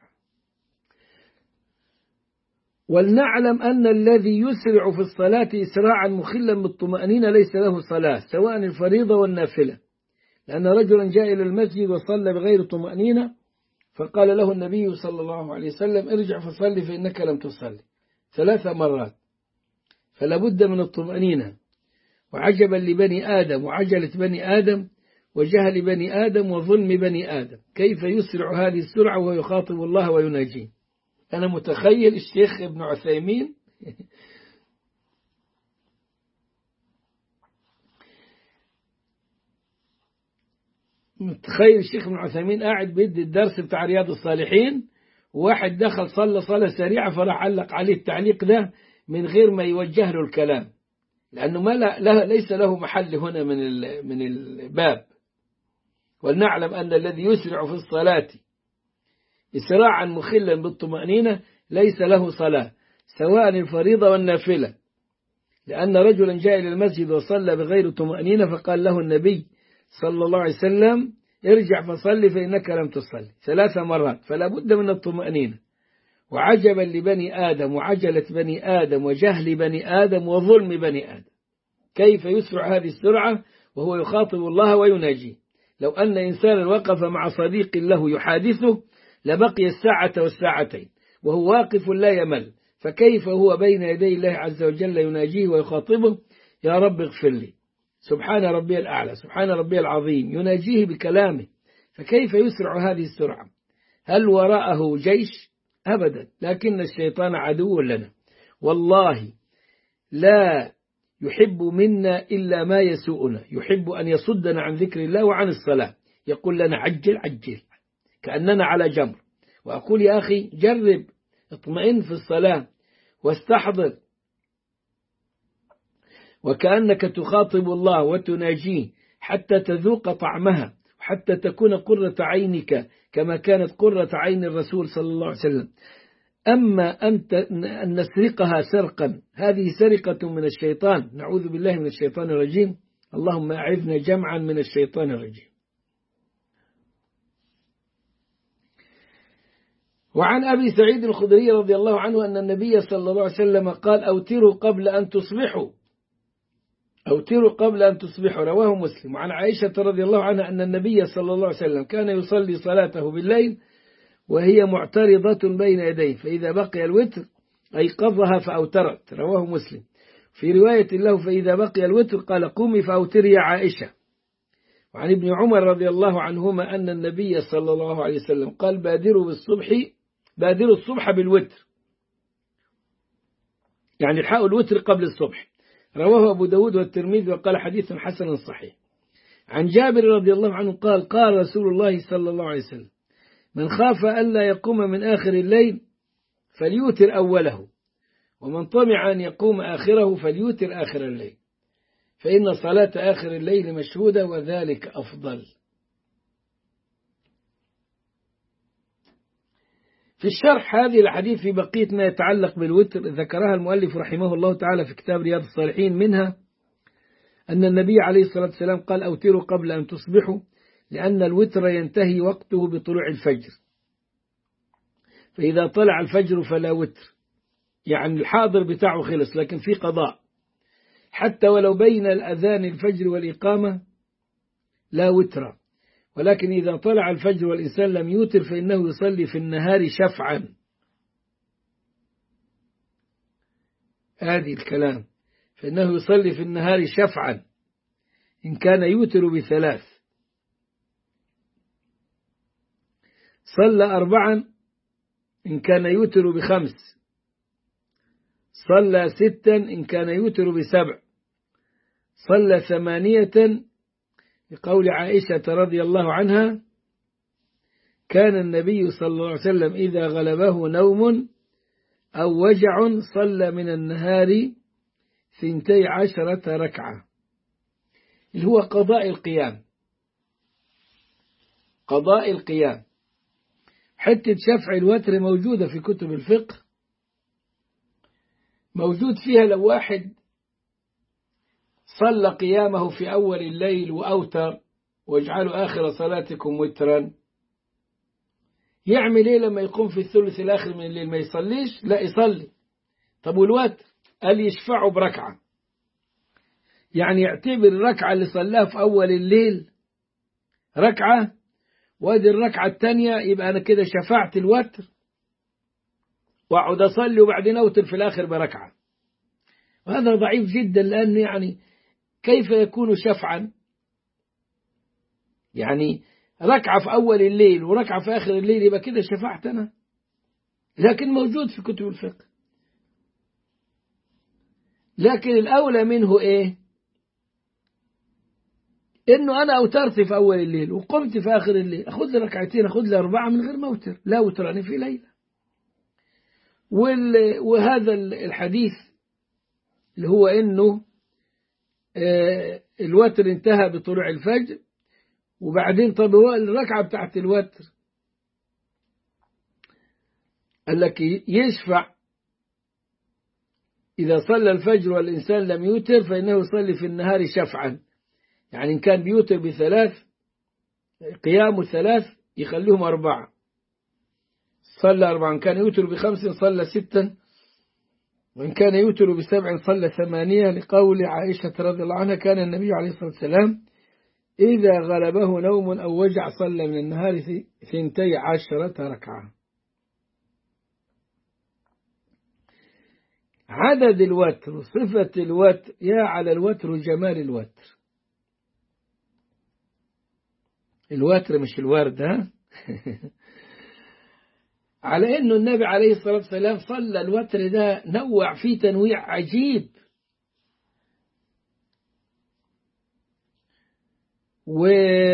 ولنعلم أن الذي يسرع في الصلاة إسراعا مخلا بالطمأنينة ليس له صلاة، سواء الفريضة والنافلة، لأن رجلا جاء إلى المسجد وصلى بغير طمأنينة فقال له النبي صلى الله عليه وسلم ارجع فصلي فإنك لم تصلي ثلاث مرات، فلا بد من الطمأنينة. وعجبا لبني آدم وعجلة بني آدم وجهل بني آدم وظلم بني آدم، كيف يسرع هذه السرعة وهو يخاطب الله ويناجيه. أنا متخيل الشيخ ابن عثيمين متخيل الشيخ ابن عثيمين قاعد بيدي الدرس بتاع رياض الصالحين، وواحد دخل صلى صلاة سريعة فراح علق عليه التعليق ده من غير ما يوجه له الكلام، لأنه ما لا ليس له محل هنا من من الباب. ولنعلم أن الذي يسرع في الصلاة إسراعا مخلا بالطمأنينة ليس له صلاة، سواء الفريضة والنافلة، لأن رجلا جاء إلى المسجد وصلى بغير طمأنينة فقال له النبي صلى الله عليه وسلم ارجع فصلي فإنك لم تصلي ثلاث مرات، فلا بد من الطمأنينة. وعجبا لبني آدم وعجلة بني آدم وجهل بني آدم وظلم بني آدم، كيف يسرع هذه السرعة وهو يخاطب الله ويناجيه. لو أن إنسانا وقف مع صديق له يحادثه لبقي الساعة والساعتين وهو واقف لا يمل، فكيف هو بين يدي الله عز وجل يناجيه ويخاطبه يا رب اغفر لي، سبحان ربي الأعلى، سبحان ربي العظيم، يناجيه بكلامه، فكيف يسرع هذه السرعة؟ هل وراءه جيش؟ أبدا، لكن الشيطان عدو لنا. والله لا يحب منا إلا ما يسوءنا، يحب أن يصدنا عن ذكر الله وعن الصلاة، يقول لنا عجل عجل كأننا على جمر. وأقول يا أخي جرب، اطمئن في الصلاة واستحضر وكأنك تخاطب الله وتناجيه حتى تذوق طعمها، حتى تكون قرة عينك كما كانت قرة عين الرسول صلى الله عليه وسلم. أما أن نسرقها سرقا، هذه سرقة من الشيطان، نعوذ بالله من الشيطان الرجيم، اللهم أعذنا جمعا من الشيطان الرجيم. وعن أبي سعيد الخدري رضي الله عنه أن النبي صلى الله عليه وسلم قال أوتروا قبل أن تصبحوا، أوتروا قبل أن تصبحوا، رواه مسلم. وعن عائشة رضي الله عنها أن النبي صلى الله عليه وسلم كان يصلي صلاته بالليل وهي معترضة بين يديه، فإذا بقي الوتر أيقظها فأوترت، رواه مسلم. في رواية له فإذا بقي الوتر قال قومي فأوتري يا عائشة. وعن ابن عمر رضي الله عنهما أن النبي صلى الله عليه وسلم قال بادروا بالصبح بادروا الصبح بالوتر، يعني الحقوا الوتر قبل الصبح، رواه أبو داود والترمذي وقال حديث حسن صحيح. عن جابر رضي الله عنه قال قال رسول الله صلى الله عليه وسلم من خاف ألا يقوم من آخر الليل فليوتر أوله، ومن طمع أن يقوم آخره فليوتر آخر الليل، فإن صلاة آخر الليل مشهودة وذلك أفضل. في الشرح هذه الحديث في بقية ما يتعلق بالوتر ذكرها المؤلف رحمه الله تعالى في كتاب رياض الصالحين، منها أن النبي عليه الصلاة والسلام قال أوتروا قبل أن تصبحوا، لأن الوتر ينتهي وقته بطلوع الفجر، فإذا طلع الفجر فلا وتر، يعني الحاضر بتاعه خلص، لكن في قضاء، حتى ولو بين الأذان الفجر والإقامة لا وتر، ولكن إذا طلع الفجر والإنسان لم يوتر فإنه يصلي في النهار شفعا. هذه الكلام، فإنه يصلي في النهار شفعا إن كان يوتر بثلاث، صلى أربعا إن كان يوتر بخمس، صلى ستا إن كان يوتر بسبع، صلى ثمانية لقول عائشة رضي الله عنها كان النبي صلى الله عليه وسلم إذا غلبه نوم أو وجع صلى من النهار ثنتي عشرة ركعة، اللي هو قضاء القيام، قضاء القيام. حتة شفع الوتر موجودة في كتب الفقه، موجود فيها لو واحد صلى قيامه في أول الليل وأوتر واجعلوا آخر صلاتكم وترا، يعمل إيه لما يقوم في الثلث الآخر من الليل؟ ما يصليش؟ لا يصلي. طب والوتر؟ قال يشفعوا بركعة، يعني يعتبر الركعة اللي صلاها في أول الليل ركعة، وادي الركعة الثانية يبقى أنا كده شفعت الوتر، وأقعد أصلي وبعدين أوتر في الآخر بركعة. وهذا ضعيف جدا، لأنه يعني كيف يكون شفعا؟ يعني ركعة في أول الليل وركعة في آخر الليل، يبقى كده شفعت أنا، لكن موجود في كتب الفقه. لكن الأولى منه إيه؟ إنه أنا أوترت في أول الليل وقمت في آخر الليل، أخذ لي ركعتين، أخذ لي أربعة من غير ما أوتر، لا وتراني في ليلة. وهذا الحديث اللي هو إنه الوتر انتهى بطلوع الفجر، وبعدين طب هو الركعة بتاعت الوتر قال لك يشفع إذا صلى الفجر والإنسان لم يوتر فإنه يصلي في النهار شفعا، يعني إن كان بيوتر بثلاث قيام ثلاث يخليهم أربعة، صلى أربعة، إن كان يوتر بخمس صلى ستا، وإن كان يوتر بسبع صلى ثمانية، لقول عائشة رضي الله عنها كان النبي عليه الصلاة والسلام إذا غلبه نوم أو وجع صلى من النهار ثنتي عشرة ركعة. عدد الوتر، صفة الوتر، يا على الوتر جمال الوتر. الوتر مش الورد، ها على إنه النبي عليه الصلاة والسلام صلى الوتر ده نوع فيه تنويع عجيب، و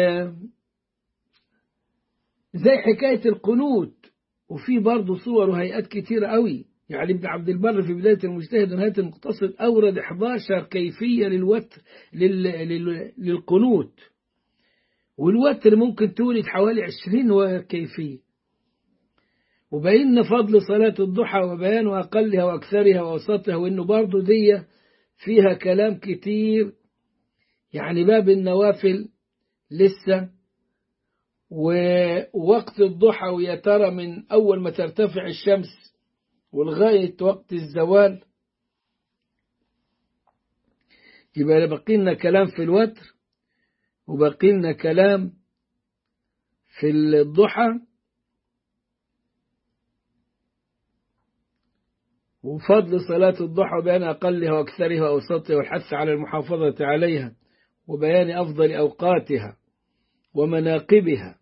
زي حكاية القنوت، وفي برضه صور وهيئات كتيرة قوي. يعني ابن عبد البر في بداية المجتهد ونهاية المقتصد أورد إحدى عشرة كيفية للوتر لل... لل... للقنوت، والوتر ممكن تولد حوالي عشرين كيفية. وبين فضل صلاة الضحى وبيان أقلها وأكثرها وأوسطها، وإنه برضه دي فيها كلام كتير. يعني باب النوافل لسه، ووقت الضحى ويا ترى من أول ما ترتفع الشمس ولغاية وقت الزوال. يبقى بقي لنا كلام في الوتر، وبقي لنا كلام في الضحى، وفضل صلاة الضحى وبيان أقلها وأكثرها وأوسطها والحث على المحافظة عليها، وبيان أفضل أوقاتها ومناقبها.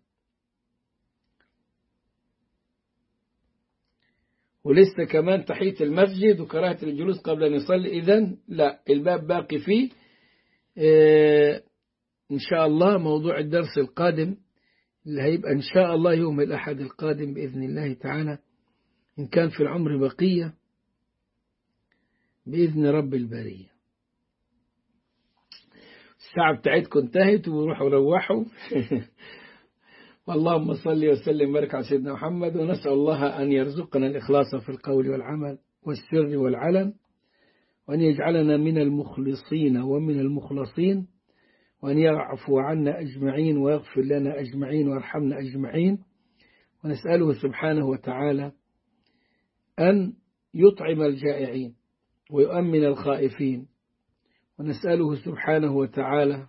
ولسه كمان تحية المسجد وكراهة الجلوس قبل أن يصلي. إذن لا، الباب باقي فيه. اه إن شاء الله موضوع الدرس القادم اللي هيبقى إن شاء الله يوم الأحد القادم بإذن الله تعالى، إن كان في العمر بقية بإذن رب البرية. الساعة بتاعتكم انتهت وروحوا روحوا. اللهم صل وسلم وبارك على سيدنا محمد، ونسأل الله أن يرزقنا الإخلاص في القول والعمل والسر والعلن، وأن يجعلنا من المخلصين ومن المخلصين، وأن يعفو عنا أجمعين ويغفر لنا أجمعين ويرحمنا أجمعين. ونسأله سبحانه وتعالى أن يطعم الجائعين ويؤمن الخائفين، ونسأله سبحانه وتعالى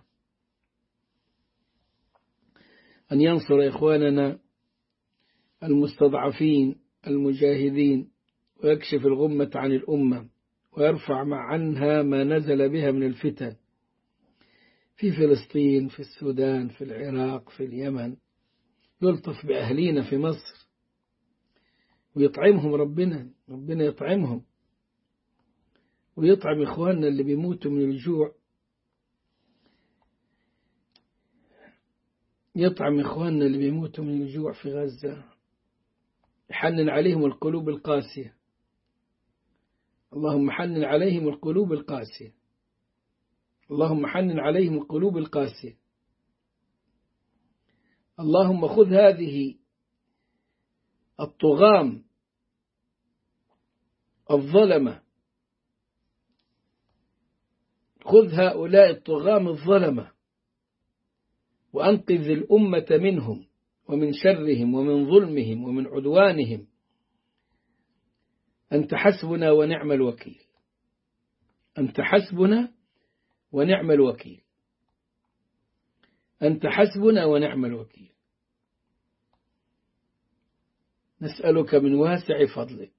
أن ينصر إخواننا المستضعفين المجاهدين، ويكشف الغمة عن الأمة، ويرفع عنها ما نزل بها من الفتن في فلسطين، في السودان، في العراق، في اليمن. يلطف بأهلينا في مصر ويطعمهم ربنا، ربنا يطعمهم ويطعم إخواننا اللي بيموتوا من الجوع، يطعم إخواننا اللي بيموتوا من الجوع في غزة، يحنن عليهم القلوب القاسية. اللهم حنن عليهم القلوب القاسية، اللهم حنن عليهم القلوب القاسية. اللهم خذ هذه الطغام الظلمة، خذ هؤلاء الطغام الظلمة وأنقذ الأمة منهم ومن شرهم ومن ظلمهم ومن عدوانهم. أنت حسبنا ونعم الوكيل، أنت حسبنا ونعم الوكيل، أنت حسبنا ونعم الوكيل. نسألك من واسع فضلك،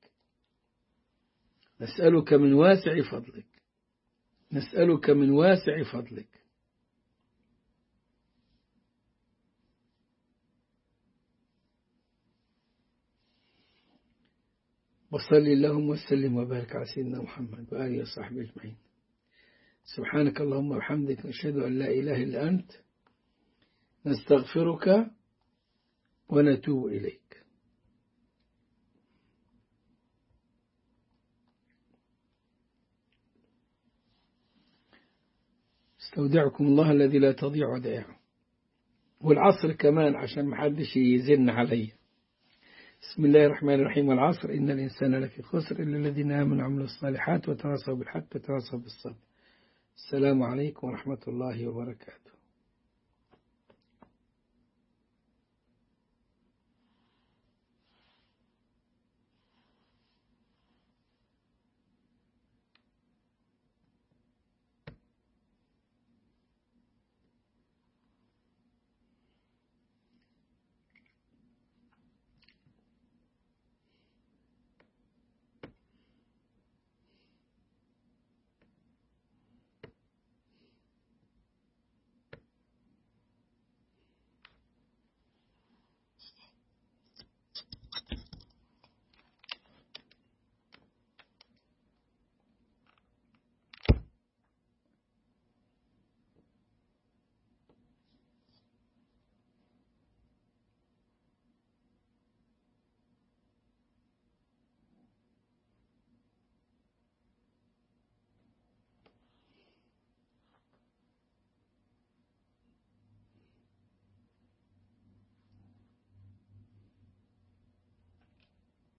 نسألك من واسع فضلك، نسألك من واسع فضلك. وصل اللهم وسلم وبارك على سيدنا محمد وآله وصحبه أجمعين. سبحانك اللهم وبحمدك، نشهد أن لا إله إلا أنت، نستغفرك ونتوب إليك. استودعكم الله الذي لا تضيع ودائعه. والعصر كمان عشان محدش يزن علي. بسم الله الرحمن الرحيم. والعصر إن الإنسان لفي خسر إلا الذين آمنوا وعملوا الصالحات وتواصوا بالحق وتواصوا بالصبر. السلام عليكم ورحمة الله وبركاته.